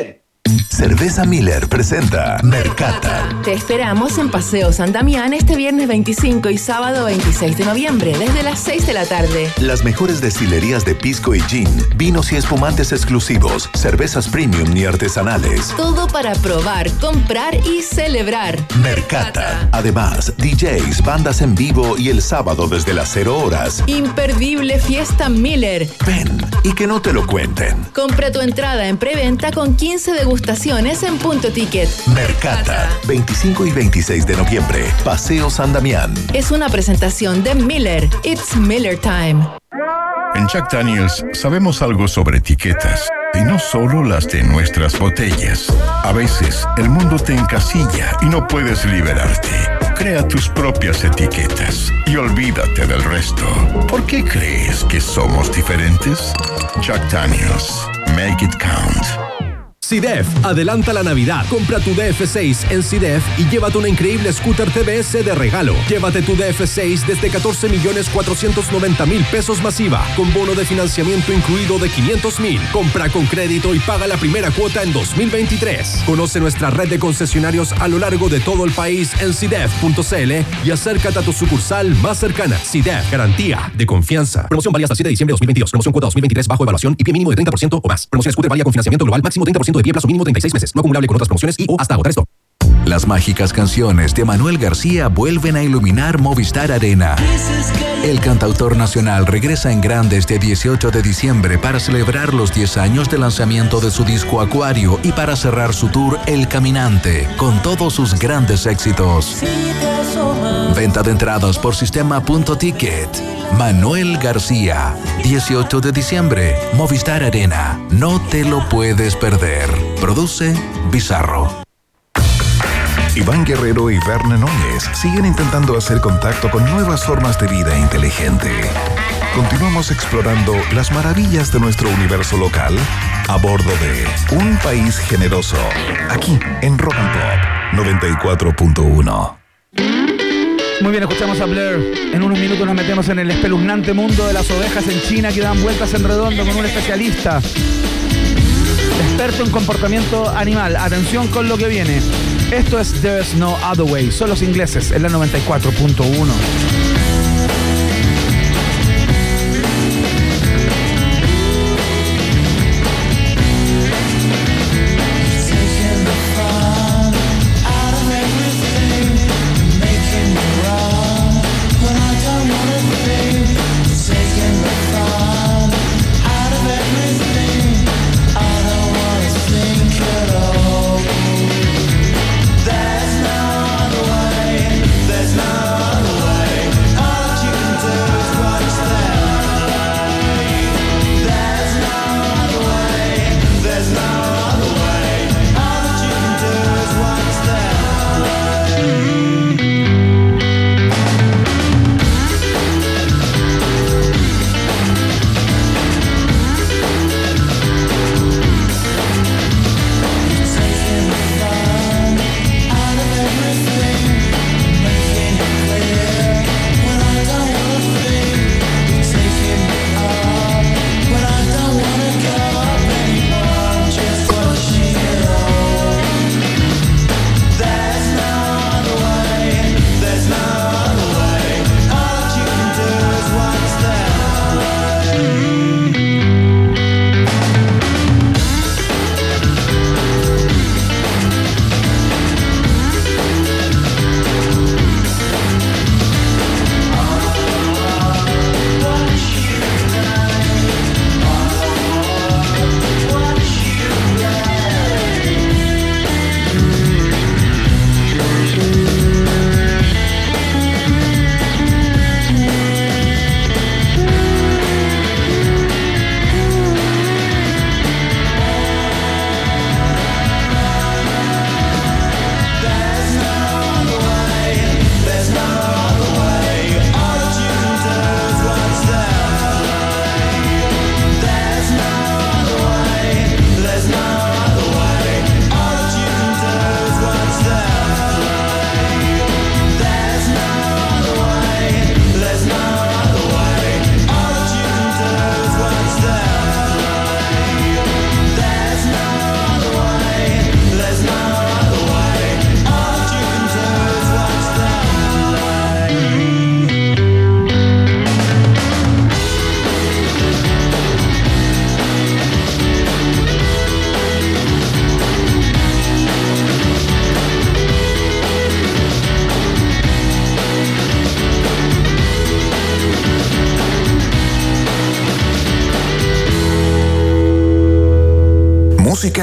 Cerveza Miller presenta Mercata. Te esperamos en Paseo San Damián este viernes veinticinco y sábado veintiséis de noviembre, desde las seis de la tarde. Las mejores destilerías de pisco y gin, vinos y espumantes exclusivos, cervezas premium y artesanales. Todo para probar, comprar y celebrar. Mercata. Además, D Js, bandas en vivo y el sábado desde las cero horas. Imperdible fiesta Miller. Ven y que no te lo cuenten. Compra tu entrada en preventa con quince degustaciones en Punto Ticket. Mercata. veinticinco y veintiséis de noviembre. Paseo San Damián. Es una presentación de Miller. It's Miller Time. En Jack Daniels sabemos algo sobre etiquetas, y no solo las de nuestras botellas. A veces el mundo te encasilla y no puedes liberarte. Crea tus propias etiquetas y olvídate del resto. ¿Por qué crees que somos diferentes? Jack Daniels. Make it count. C D F, adelanta la Navidad. Compra tu D F seis en C D F y llévate una increíble scooter T V S de regalo. Llévate tu D F seis desde catorce millones cuatrocientos noventa mil pesos masiva, con bono de financiamiento incluido de quinientos mil. Compra con crédito y paga la primera cuota en dos mil veintitrés. Conoce nuestra red de concesionarios a lo largo de todo el país en C D F punto C L y acércate a tu sucursal más cercana. C D F, garantía de confianza. Promoción válida hasta el siete de diciembre de dos mil veintidós. Promoción cuota dos mil veintitrés bajo evaluación y pie mínimo de treinta por ciento o más. Promoción scooter válida con financiamiento global máximo treinta por ciento de pie plazo mínimo treinta y seis meses. No acumulable con otras promociones y o hasta agotar esto. Las mágicas canciones de Manuel García vuelven a iluminar Movistar Arena. El cantautor nacional regresa en grande este dieciocho de diciembre para celebrar los diez años de lanzamiento de su disco Acuario y para cerrar su tour El Caminante con todos sus grandes éxitos. Venta de entradas por sistema Punto Ticket. Manuel García, dieciocho de diciembre, Movistar Arena. No te lo puedes perder. Produce Bizarro. Iván Guerrero y Verne Núñez siguen intentando hacer contacto con nuevas formas de vida inteligente. Continuamos explorando las maravillas de nuestro universo local a bordo de Un País Generoso, aquí en Rock and Pop noventa y cuatro punto uno. Muy bien, escuchamos a Blair. En unos minutos nos metemos en el espeluznante mundo de las ovejas en China que dan vueltas en redondo con un especialista experto en comportamiento animal. Atención con lo que viene. Esto es There's No Other Way. Son los ingleses en la noventa y cuatro punto uno. There's no other way.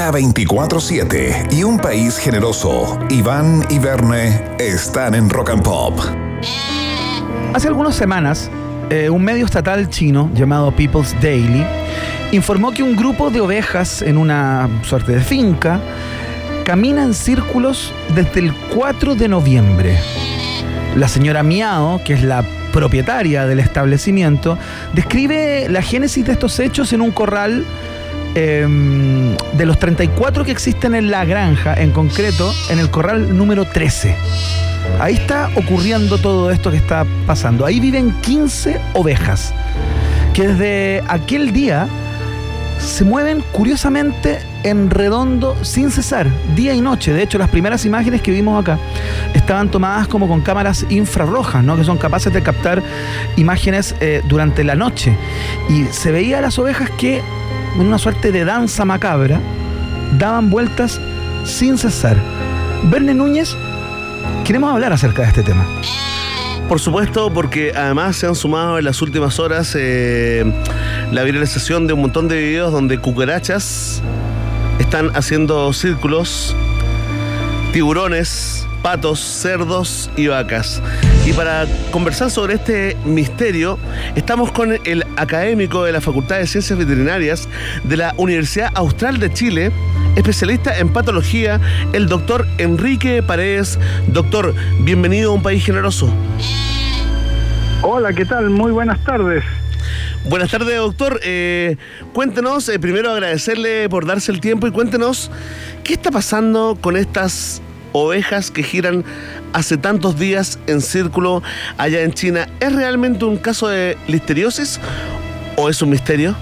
Vida veinticuatro siete y un país generoso. Iván y Verne están en Rock and Pop. Hace algunas semanas, eh, un medio estatal chino llamado People's Daily informó que un grupo de ovejas en una suerte de finca camina en círculos desde el cuatro de noviembre. La señora Miao, que es la propietaria del establecimiento, describe la génesis de estos hechos en un corral eh, de los treinta y cuatro que existen en la granja, en concreto en el corral número trece. Ahí está ocurriendo todo esto que está pasando. Ahí viven quince ovejas que desde aquel día se mueven curiosamente en redondo sin cesar, día y noche. De hecho, las primeras imágenes que vimos acá estaban tomadas como con cámaras infrarrojas, ¿no? Que son capaces de captar imágenes eh, durante la noche. Y se veía a las ovejas que, en una suerte de danza macabra, daban vueltas sin cesar. Verne Núñez, queremos hablar acerca de este tema. Por supuesto, porque además se han sumado en las últimas horas eh, la viralización de un montón de videos donde cucarachas están haciendo círculos, tiburones, patos, cerdos y vacas. Y para conversar sobre este misterio, estamos con el académico de la Facultad de Ciencias Veterinarias de la Universidad Austral de Chile, especialista en patología, el doctor Enrique Paredes. Doctor, bienvenido a Un País Generoso. Hola, ¿qué tal? Muy buenas tardes. Buenas tardes, doctor. Eh, cuéntenos, eh, primero agradecerle por darse el tiempo y cuéntenos qué está pasando con estas ovejas que giran hace tantos días en círculo allá en China. ¿Es realmente un caso de listeriosis o es un misterio?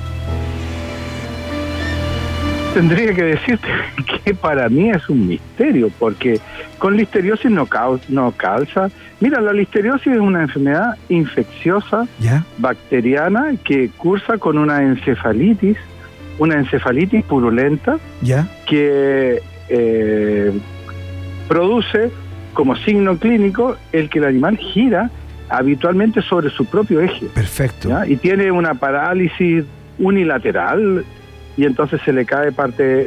Tendría que decirte que para mí es un misterio, porque con listeriosis no, cal- no calza. Mira, la listeriosis es una enfermedad infecciosa, ¿ya?, bacteriana, que cursa con una encefalitis, una encefalitis purulenta, ¿ya?, que eh, produce como signo clínico el que el animal gira habitualmente sobre su propio eje. Perfecto. ¿Ya? Y tiene una parálisis unilateral, y entonces se le cae parte,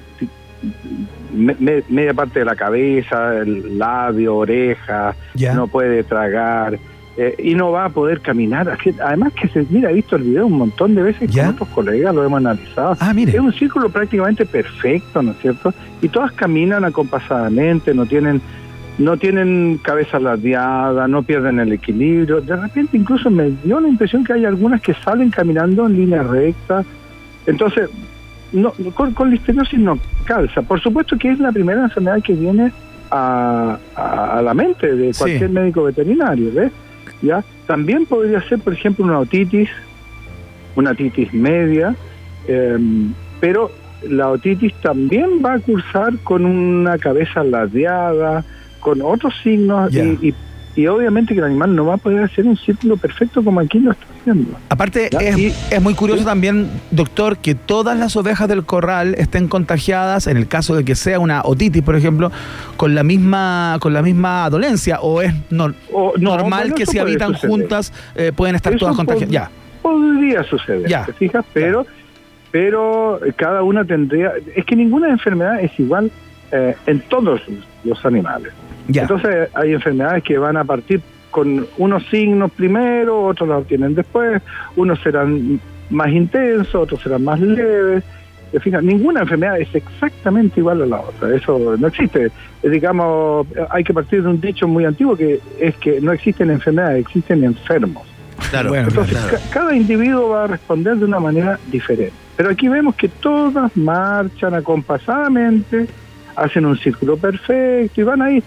me, me, media parte de la cabeza, el labio, oreja, ya, no puede tragar, eh, y no va a poder caminar. Además que se, mira, he visto el video un montón de veces, ¿ya?, con otros colegas, lo hemos analizado. Ah, mire. Es un círculo prácticamente perfecto, ¿no es cierto? Y todas caminan acompasadamente, no tienen, no tienen cabeza ladeada, no pierden el equilibrio. De repente incluso me dio la impresión que hay algunas que salen caminando en línea recta. Entonces, no, con, con listeriosis no calza. Por supuesto que es la primera enfermedad que viene a, a, a la mente de cualquier, sí, médico veterinario, ¿ves? ¿Ya? También podría ser, por ejemplo, una otitis, una otitis media, eh, pero la otitis también va a cursar con una cabeza ladeada, con otros signos, yeah, y, y Y obviamente que el animal no va a poder hacer un círculo perfecto como aquí lo está haciendo. Aparte, es, y, es muy curioso, ¿sí?, también, doctor, que todas las ovejas del corral estén contagiadas, en el caso de que sea una otitis, por ejemplo, con la misma con la misma dolencia, o es no, o, no, normal bueno, que si habitan suceder. juntas eh, pueden estar eso todas contagiadas. Ya. Podría suceder, ya, ¿te fijas? Pero, pero cada una tendría... Es que ninguna enfermedad es igual eh, en todos los animales. Ya. Entonces hay enfermedades que van a partir con unos signos primero, otros los tienen después, unos serán más intensos, otros serán más leves. Fíjate, ninguna enfermedad es exactamente igual a la otra, eso no existe. Digamos, hay que partir de un dicho muy antiguo que es que no existen enfermedades, existen enfermos. Claro, bueno, entonces claro. Ca- cada individuo va a responder de una manera diferente. Pero aquí vemos que todas marchan acompasadamente, hacen un círculo perfecto y van ahí.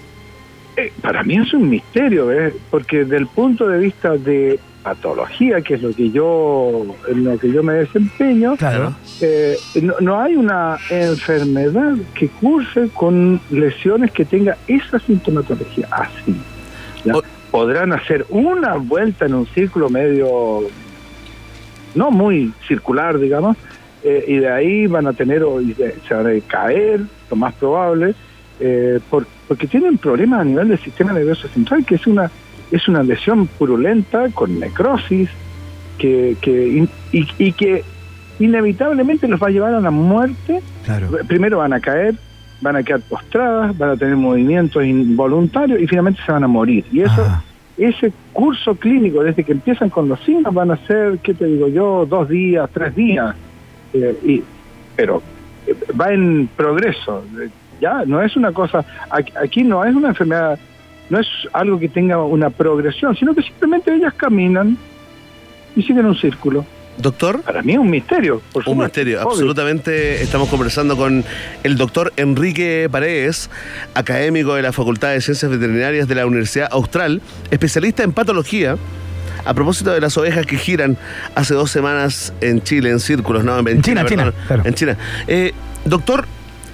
Eh, para mí es un misterio, ¿eh? Porque desde el punto de vista de patología, que es lo que yo en lo que yo me desempeño, claro. eh, no, no hay una enfermedad que curse con lesiones que tenga esa sintomatología así. ¿Ya? O- Podrán hacer una vuelta en un círculo medio, no muy circular, digamos, eh, y de ahí van a tener, o se van a caer, lo más probable, eh, por, porque tienen problemas a nivel del sistema nervioso central, que es una es una lesión purulenta con necrosis, que, que y, y que inevitablemente los va a llevar a la muerte. Claro. Primero van a caer, van a quedar postradas, van a tener movimientos involuntarios y finalmente se van a morir. Y eso, ah. ese curso clínico, desde que empiezan con los signos, van a ser, ¿qué te digo yo? Dos días, tres días. Eh, y, pero eh, va en progreso. Ya, no es una cosa, aquí, aquí no es una enfermedad, no es algo que tenga una progresión, sino que simplemente ellas caminan y siguen un círculo. Doctor. Para mí es un misterio, por supuesto. Un misterio, obvio. Absolutamente. Estamos conversando con el doctor Enrique Paredes, académico de la Facultad de Ciencias Veterinarias de la Universidad Austral, especialista en patología, a propósito de las ovejas que giran hace dos semanas en Chile, en círculos, ¿no? En, en China, China, China, claro. En China. Eh, doctor,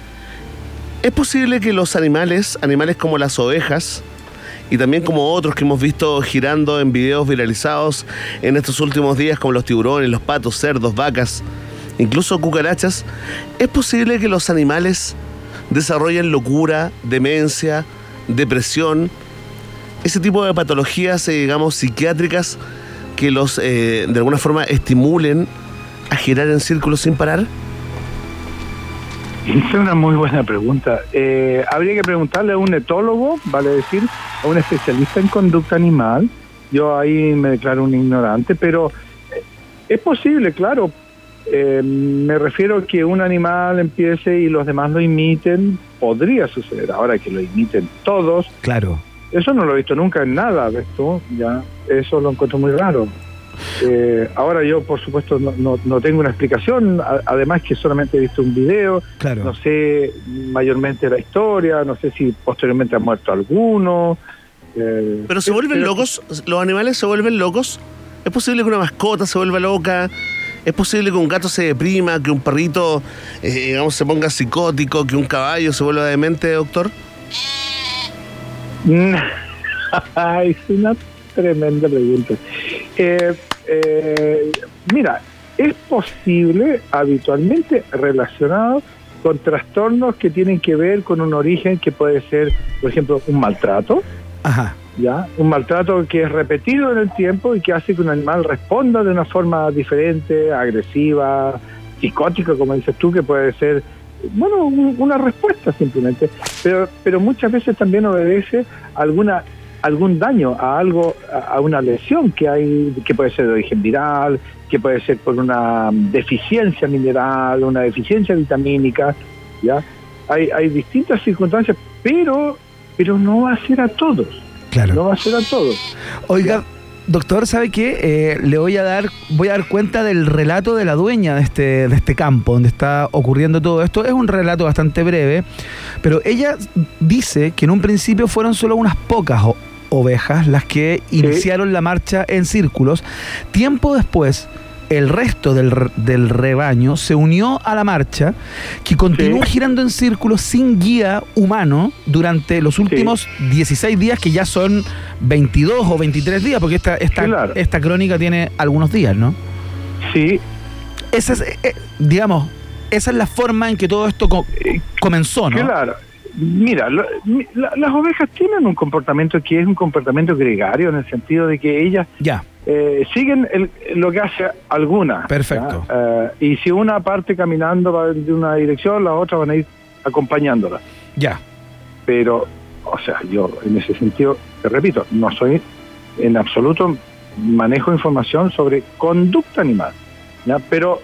¿es posible que los animales, animales como las ovejas, y también como otros que hemos visto girando en videos viralizados en estos últimos días, como los tiburones, los patos, cerdos, vacas, incluso cucarachas, ¿es posible que los animales desarrollen locura, demencia, depresión, ese tipo de patologías, eh, digamos, psiquiátricas que los, eh, de alguna forma, estimulen a girar en círculos sin parar? Esa es una muy buena pregunta. Eh, habría que preguntarle a un etólogo, vale decir, a un especialista en conducta animal. Yo ahí me declaro un ignorante, pero es posible, claro. Eh, me refiero a que un animal empiece y los demás lo imiten, podría suceder. Ahora que lo imiten todos, claro. Eso no lo he visto nunca en nada, ¿ves tú? Ya, eso lo encuentro muy raro. Eh, ahora yo, por supuesto, no, no, no tengo una explicación, a, además que solamente he visto un video, claro. No sé mayormente la historia, no sé si posteriormente ha muerto alguno. Eh, pero se vuelven pero, locos, los animales se vuelven locos. ¿Es posible que una mascota se vuelva loca? ¿Es posible que un gato se deprima, que un perrito, eh, digamos, se ponga psicótico, que un caballo se vuelva demente, doctor? Es una tremenda pregunta. Eh, eh, mira, es posible habitualmente relacionado con trastornos que tienen que ver con un origen que puede ser, por ejemplo, un maltrato. Ajá. ¿Ya? Un maltrato que es repetido en el tiempo y que hace que un animal responda de una forma diferente, agresiva, psicótica, como dices tú, que puede ser, bueno, un, una respuesta simplemente, pero pero muchas veces también obedece a alguna algún daño, a algo, a una lesión que hay, que puede ser de origen viral, que puede ser por una deficiencia mineral, una deficiencia vitamínica, ¿ya? Hay hay distintas circunstancias, pero pero no va a ser a todos. Claro. No va a ser a todos. Oiga, doctor, ¿sabe qué? Eh, le voy a dar, voy a dar cuenta del relato de la dueña de este, de este campo donde está ocurriendo todo esto. Es un relato bastante breve, pero ella dice que en un principio fueron solo unas pocas o- ovejas las que sí. iniciaron la marcha en círculos. Tiempo después, el resto del, del rebaño se unió a la marcha, que continuó sí. girando en círculos sin guía humano durante los últimos sí. dieciséis días, que ya son veintidós o veintitrés días, porque esta, esta, claro. esta crónica tiene algunos días, ¿no? Sí. Esa es, eh, digamos, esa es la forma en que todo esto co- comenzó, ¿no? Claro. Mira, lo, la, las ovejas tienen un comportamiento que es un comportamiento gregario, en el sentido de que ellas ya. eh, siguen el, lo que hace alguna. Perfecto. Uh, y si una parte caminando va de una dirección, las otras van a ir acompañándola. Ya. Pero, o sea, yo en ese sentido, te repito, no soy en absoluto manejo información sobre conducta animal, ¿ya? Pero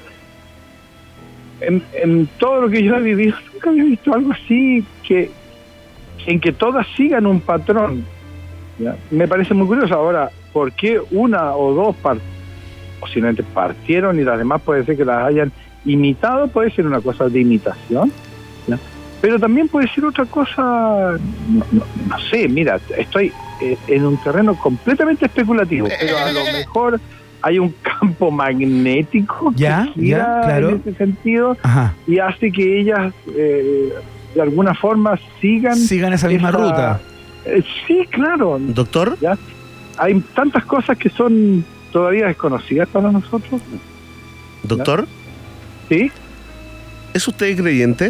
en, en todo lo que yo he vivido, nunca había visto algo así que en que todas sigan un patrón, ¿ya? Me parece muy curioso. Ahora, ¿por qué una o dos par- posiblemente partieron y las demás puede ser que las hayan imitado? Puede ser una cosa de imitación, ¿ya? Pero también puede ser otra cosa, no, no, no sé, mira, estoy eh, en un terreno completamente especulativo, pero a lo mejor hay un campo magnético ya, que gira ya, claro. en ese sentido. Ajá. Y hace que ellas eh, de alguna forma sigan sigan esa misma esa, ruta. Eh, sí, claro. Doctor, ¿ya? Hay tantas cosas que son todavía desconocidas para nosotros. Doctor, ¿ya? ¿Sí? ¿Es usted creyente?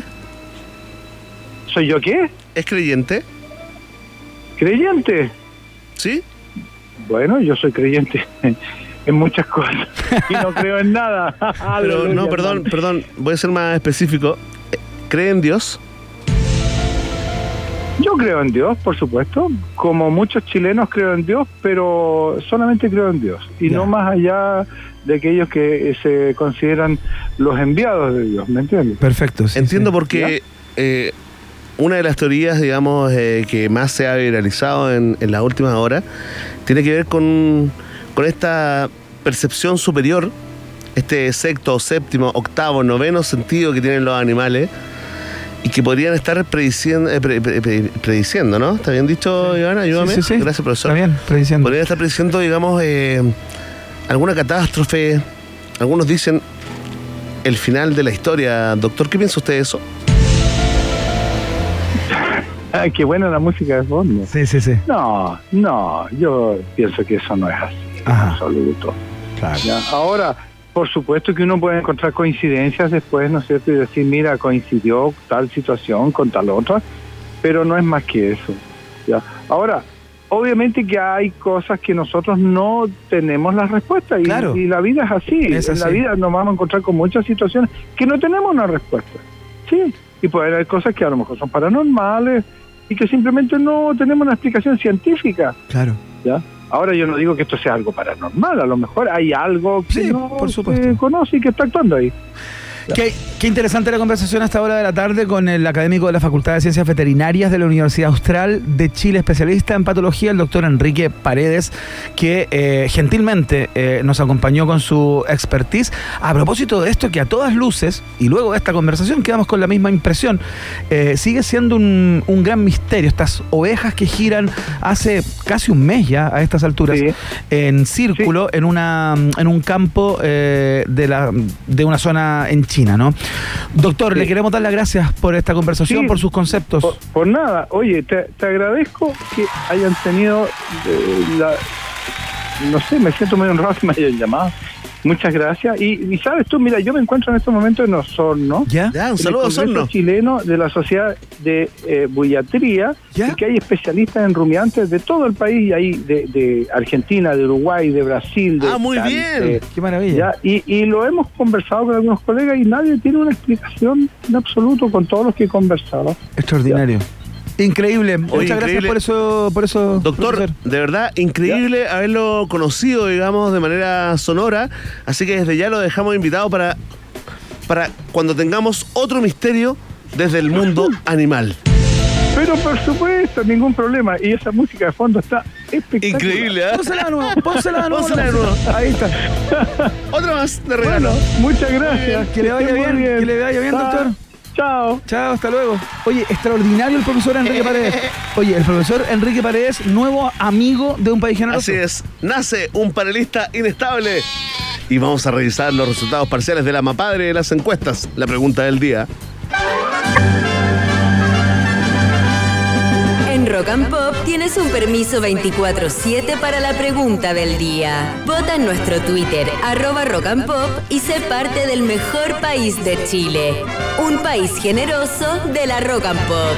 ¿Soy yo qué? ¿Es creyente? ¿Creyente? ¿Sí? Bueno, yo soy creyente en muchas cosas y no creo en nada. Pero no, perdón, perdón, voy a ser más específico. ¿Cree en Dios? Yo creo en Dios, por supuesto. Como muchos chilenos creo en Dios, pero solamente creo en Dios. Y ya. No más allá de aquellos que se consideran los enviados de Dios, ¿me entiendes? Perfecto. Sí, Entiendo sí. porque eh, una de las teorías, digamos, eh, que más se ha viralizado en, en las últimas horas, tiene que ver con, con esta percepción superior, este sexto, séptimo, octavo, noveno sentido que tienen los animales, y que podrían estar prediciendo, eh, pre, pre, pre, prediciendo, ¿no? ¿Está bien dicho, Ivana? Ayúdame. Sí, sí, sí. Gracias, profesor. Está bien, prediciendo. Podrían estar prediciendo, digamos, eh, alguna catástrofe. Algunos dicen el final de la historia. Doctor, ¿qué piensa usted de eso? Ay, qué buena la música de fondo. Sí, sí, sí. No, no, yo pienso que eso no es así. Ajá. En absoluto. Claro. ¿Ya? Ahora, por supuesto que uno puede encontrar coincidencias después, ¿no es cierto? Y decir, mira, coincidió tal situación con tal otra, pero no es más que eso. ¿Ya? Ahora, obviamente que hay cosas que nosotros no tenemos la respuesta y, claro. y la vida es así. Es en así. la vida nos vamos a encontrar con muchas situaciones que no tenemos una respuesta. Sí, y puede haber cosas que a lo mejor son paranormales y que simplemente no tenemos una explicación científica. Claro. ¿Ya? Ahora yo no digo que esto sea algo paranormal, a lo mejor hay algo que sí, no por supuesto. se conoce y que está actuando ahí. Qué, qué interesante la conversación a esta hora de la tarde con el académico de la Facultad de Ciencias Veterinarias de la Universidad Austral de Chile, especialista en patología, el doctor Enrique Paredes, que eh, gentilmente eh, nos acompañó con su expertise. A propósito de esto, que a todas luces, y luego de esta conversación quedamos con la misma impresión, eh, sigue siendo un, un gran misterio. Estas ovejas que giran hace casi un mes ya, a estas alturas, sí. en círculo, sí. en, una, en un campo eh, de, la, de una zona en China, ¿no? Doctor, sí. le queremos dar las gracias por esta conversación, sí. por sus conceptos. Por, por nada, oye, te, te agradezco que hayan tenido eh, la, no sé, me siento medio honrado que me hayan llamado. Muchas gracias. Y, y sabes tú, mira, yo me encuentro en este momento en Osorno. ¿Ya? Ya, un saludo a Osorno. Chileno de la Sociedad de eh, Buiatría, y que hay especialistas en rumiantes de todo el país, y hay de, de Argentina, de Uruguay, de Brasil. De ah, muy Cali, bien. Eh, Qué maravilla. ¿ya? Y, y lo hemos conversado con algunos colegas y nadie tiene una explicación en absoluto con todos los que he conversado. Extraordinario. ¿Ya? Increíble. Oye, Muchas increíble. gracias por eso, por eso. Doctor, profesor. De verdad, increíble ¿Ya? haberlo conocido, digamos, de manera sonora. Así que desde ya lo dejamos invitado para, para cuando tengamos otro misterio desde el mundo animal. Pero por supuesto, ningún problema. Y esa música de fondo está espectacular. Increíble, ¿eh? Pónsela de nuevo, pónsela de nuevo. Pónsela de nuevo. Ahí está. Otra más de regalo. Bueno, muchas gracias. Que, que le vaya bien, bien, que le vaya bien, Chao. doctor. Chao. Chao, hasta luego. Oye, extraordinario el profesor Enrique Paredes. Oye, el profesor Enrique Paredes, nuevo amigo de Un País Generoso. Así es. Nace un panelista inestable. Y vamos a revisar los resultados parciales de la mapadre de las encuestas. La pregunta del día. En Rock and Pop tienes un permiso veinticuatro siete para la pregunta del día. Vota en nuestro Twitter, arroba Rock and Pop, y sé parte del mejor país de Chile. Un país generoso de la Rock and Pop.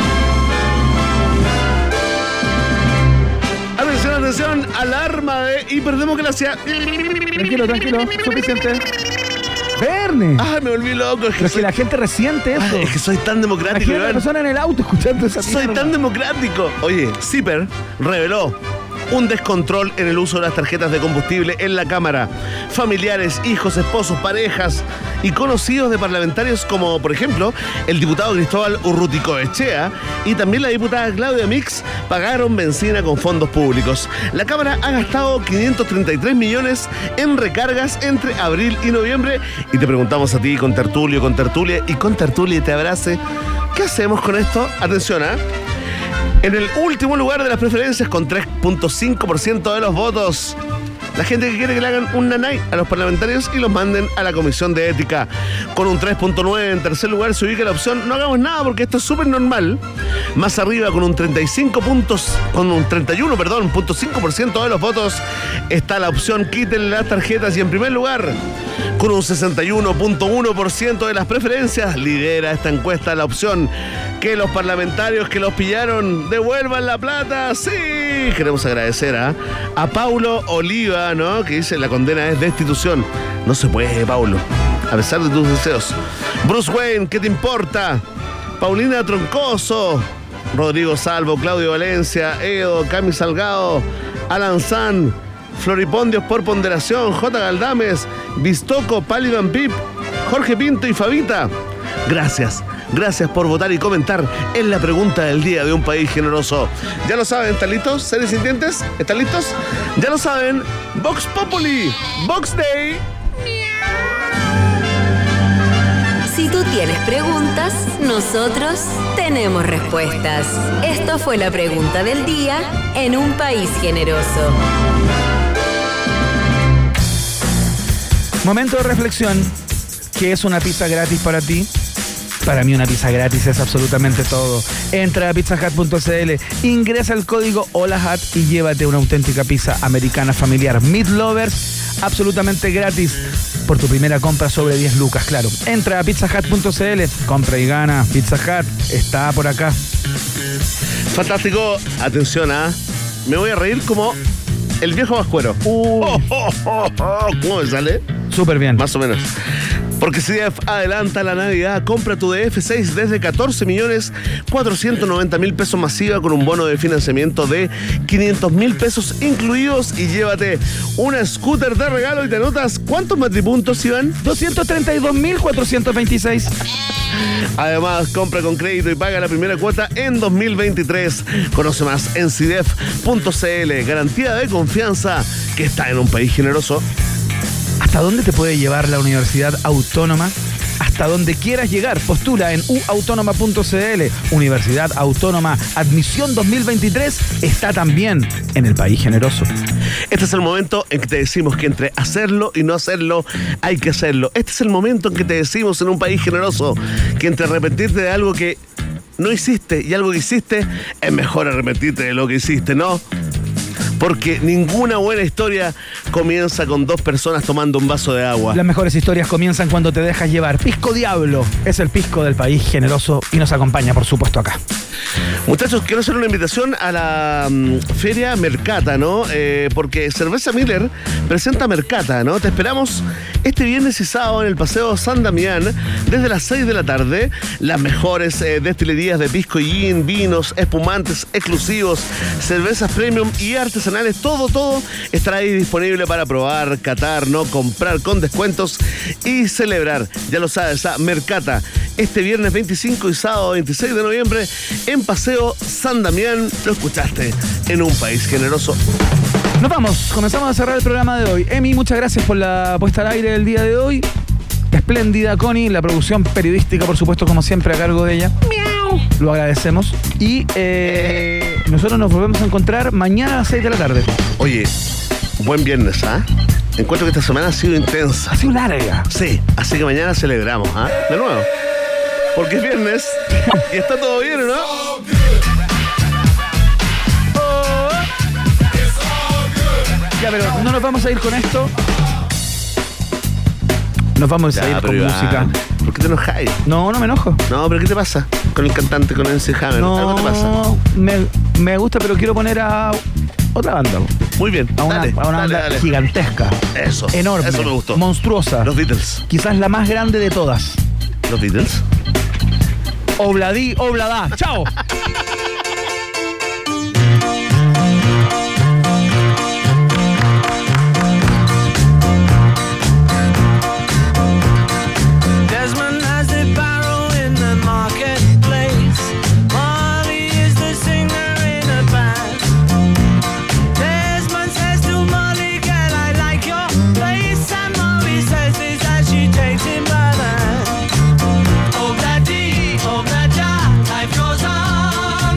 Atención, atención, alarma de hiperdemocracia. Tranquilo, tranquilo, suficiente. Verne. Ah, me volví loco. Es que, Pero soy... que la gente resiente eso. Ah, es que soy tan democrático. Hay una persona en el auto escuchando esa Soy mierda. tan democrático. Oye, Zipper reveló un descontrol en el uso de las tarjetas de combustible en la Cámara. Familiares, hijos, esposos, parejas y conocidos de parlamentarios como, por ejemplo, el diputado Cristóbal Urruticoechea y también la diputada Claudia Mix pagaron benzina con fondos públicos. La Cámara ha gastado quinientos treinta y tres millones en recargas entre abril y noviembre. Y te preguntamos a ti, con tertulio, con tertulia y con tertulia y te abrace, ¿qué hacemos con esto? Atención, ¿eh? En el último lugar de las preferencias, con tres punto cinco por ciento de los votos, la gente que quiere que le hagan un nanay a los parlamentarios y los manden a la Comisión de Ética. Con un tres punto nueve en tercer lugar se ubica la opción no hagamos nada porque esto es súper normal, más arriba con un treinta y cinco puntos, con un treinta y uno, perdón, punto cinco por ciento de los votos, está la opción quítenle las tarjetas y en primer lugar, con un sesenta y uno punto uno por ciento de las preferencias, lidera esta encuesta la opción que los parlamentarios que los pillaron devuelvan la plata. Sí, queremos agradecer a, a Paulo Oliva, ¿no? Que dice la condena es destitución. No se puede, Paulo, a pesar de tus deseos. Bruce Wayne, ¿qué te importa? Paulina Troncoso, Rodrigo Salvo, Claudio Valencia, Edo, Cami Salgado, Alan San, Floripondios por ponderación, J. Galdames, Bistoco, Palivan Pip, Jorge Pinto y Fabita. Gracias, gracias por votar y comentar en la pregunta del día de Un País Generoso. Ya lo saben, ¿están listos, seres sintientes? ¿Están listos? Ya lo saben, Vox Populi, Vox Day. Si tú tienes preguntas, nosotros tenemos respuestas. Esto fue la pregunta del día en Un País Generoso. Momento de reflexión. ¿Qué es una pizza gratis para ti? Para mí una pizza gratis es absolutamente todo. Entra a pizza hut punto c l, ingresa el código HOLAHAT y llévate una auténtica pizza americana familiar Meat Lovers absolutamente gratis por tu primera compra sobre diez lucas, claro. Entra a pizza hut punto c l, compra y gana. Pizza Hut está por acá. Fantástico. Atención, ¿ah? ¿eh? Me voy a reír como el viejo vascuero. Uh. Oh, oh, oh, oh. ¿Cómo me sale? Súper bien. Más o menos. Porque C D F adelanta la Navidad, compra tu D F seis desde catorce millones cuatrocientos noventa mil pesos masiva con un bono de financiamiento de quinientos mil pesos incluidos y llévate una scooter de regalo y te anotas. ¿Cuántos matripuntos, Iván? doscientos treinta y dos mil cuatrocientos veintiséis. Además, compra con crédito y paga la primera cuota en dos mil veintitrés. Conoce más en C D F punto c l. Garantía de confianza que está en Un País Generoso. ¿Hasta dónde te puede llevar la Universidad Autónoma? Hasta donde quieras llegar. Postula en u autónoma punto c l. Universidad Autónoma Admisión dos mil veintitrés está también en El País Generoso. Este es el momento en que te decimos que entre hacerlo y no hacerlo hay que hacerlo. Este es el momento en que te decimos en Un País Generoso que entre arrepentirte de algo que no hiciste y algo que hiciste es mejor arrepentirte de lo que hiciste, ¿no? Porque ninguna buena historia comienza con dos personas tomando un vaso de agua. Las mejores historias comienzan cuando te dejas llevar. Pisco Diablo es el pisco del País Generoso y nos acompaña, por supuesto, acá. Muchachos, quiero hacer una invitación a la um, Feria Mercata, ¿no? Eh, porque Cerveza Miller presenta Mercata, ¿no? Te esperamos este viernes y sábado en el Paseo San Damián desde las seis de la tarde. Las mejores eh, destilerías de pisco y gin, vinos, espumantes exclusivos, cervezas premium y artesanales, todo, todo estará ahí disponible para probar, catar, ¿no? Comprar con descuentos y celebrar. Ya lo sabes, a Mercata este viernes veinticinco y sábado veintiséis de noviembre en Paseo San Damián. Lo escuchaste en Un País Generoso. Nos vamos, comenzamos a cerrar el programa de hoy. Emi, muchas gracias por la puesta al aire del día de hoy. Espléndida, Connie, la producción periodística, por supuesto, como siempre, a cargo de ella. Miau. Lo agradecemos. Y eh, nosotros nos volvemos a encontrar mañana a las seis de la tarde. Oye, buen viernes, ¿ah? ¿eh? Encuentro que esta semana ha sido intensa. Ha sido larga. Sí, así que mañana celebramos, ¿ah? ¿eh? De nuevo. Porque es viernes y está todo bien, ¿no? Oh. Ya, pero no nos vamos a ir con esto. Nos vamos ya, a ir con música. Iván, ¿por qué te enojáis? No, no me enojo. No, pero ¿qué te pasa con el cantante, con N C Hammer? No, ¿algo te pasa? Me, me gusta, pero quiero poner a otra banda. Muy bien, a una, dale, a una dale, banda dale. gigantesca. Eso, enorme. Eso me gustó. Monstruosa. Los Beatles. Quizás la más grande de todas. Los Beatles. Obladí, oblada. Chao. Oh, Daddy, oh, Dada, life goes on.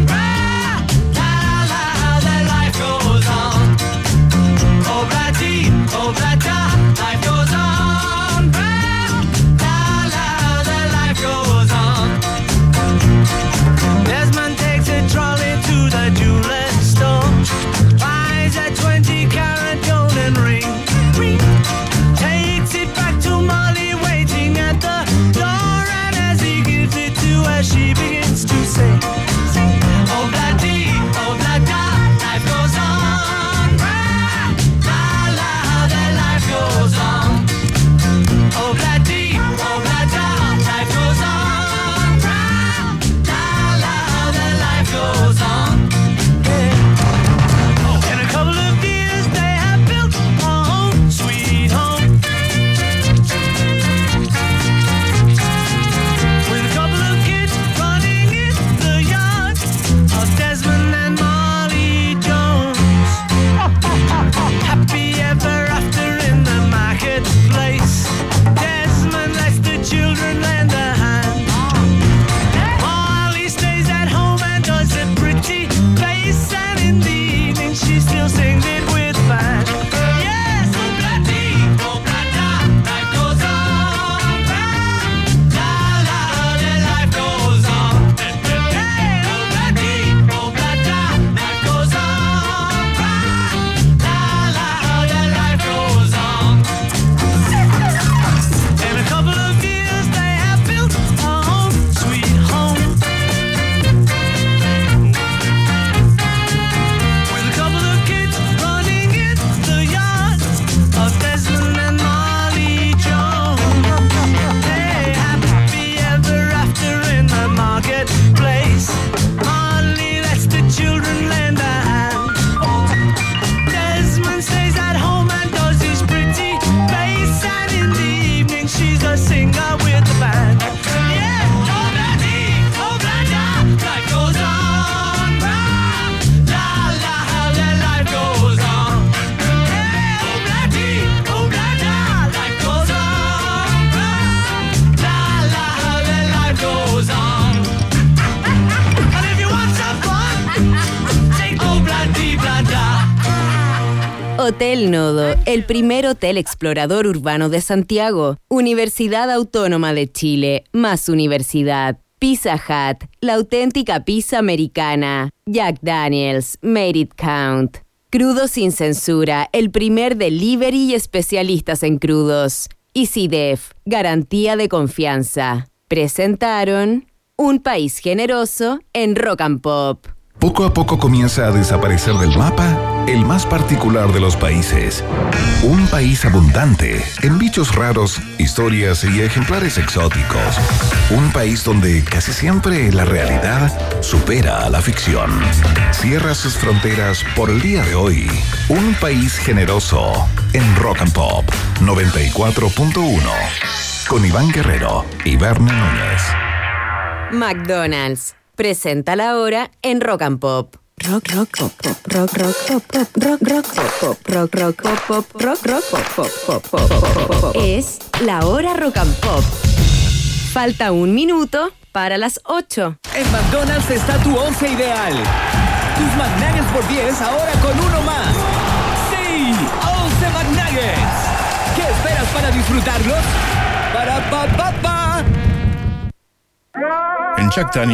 Hotel Nodo, el primer hotel explorador urbano de Santiago. Universidad Autónoma de Chile, más universidad. Pizza Hut, la auténtica pizza americana. Jack Daniels, Made It Count. Crudos sin censura, el primer delivery y especialistas en crudos. EasyDef, garantía de confianza. Presentaron Un País Generoso en Rock and Pop. Poco a poco comienza a desaparecer del mapa el más particular de los países. Un país abundante en bichos raros, historias y ejemplares exóticos. Un país donde casi siempre la realidad supera a la ficción. Cierra sus fronteras por el día de hoy. Un país generoso en Rock and Pop noventa y cuatro punto uno. Con Iván Guerrero y Verne Núñez. McDonald's presenta la hora en Rock and Pop. Rock, rock, pop, pop, rock, rock, pop, pop, rock, rock, pop, pop, rock, rock, pop, pop, rock, rock, pop, pop, pop, pop, pop, pop. Es la hora Rock and Pop. Falta un minuto para las ocho. En McDonald's está tu once ideal. Tus McNuggets por diez ahora con uno más. ¡Sí! ¡once McNuggets! ¿Qué esperas para disfrutarlos? ¡Para pa pa pa! En Jack Daniels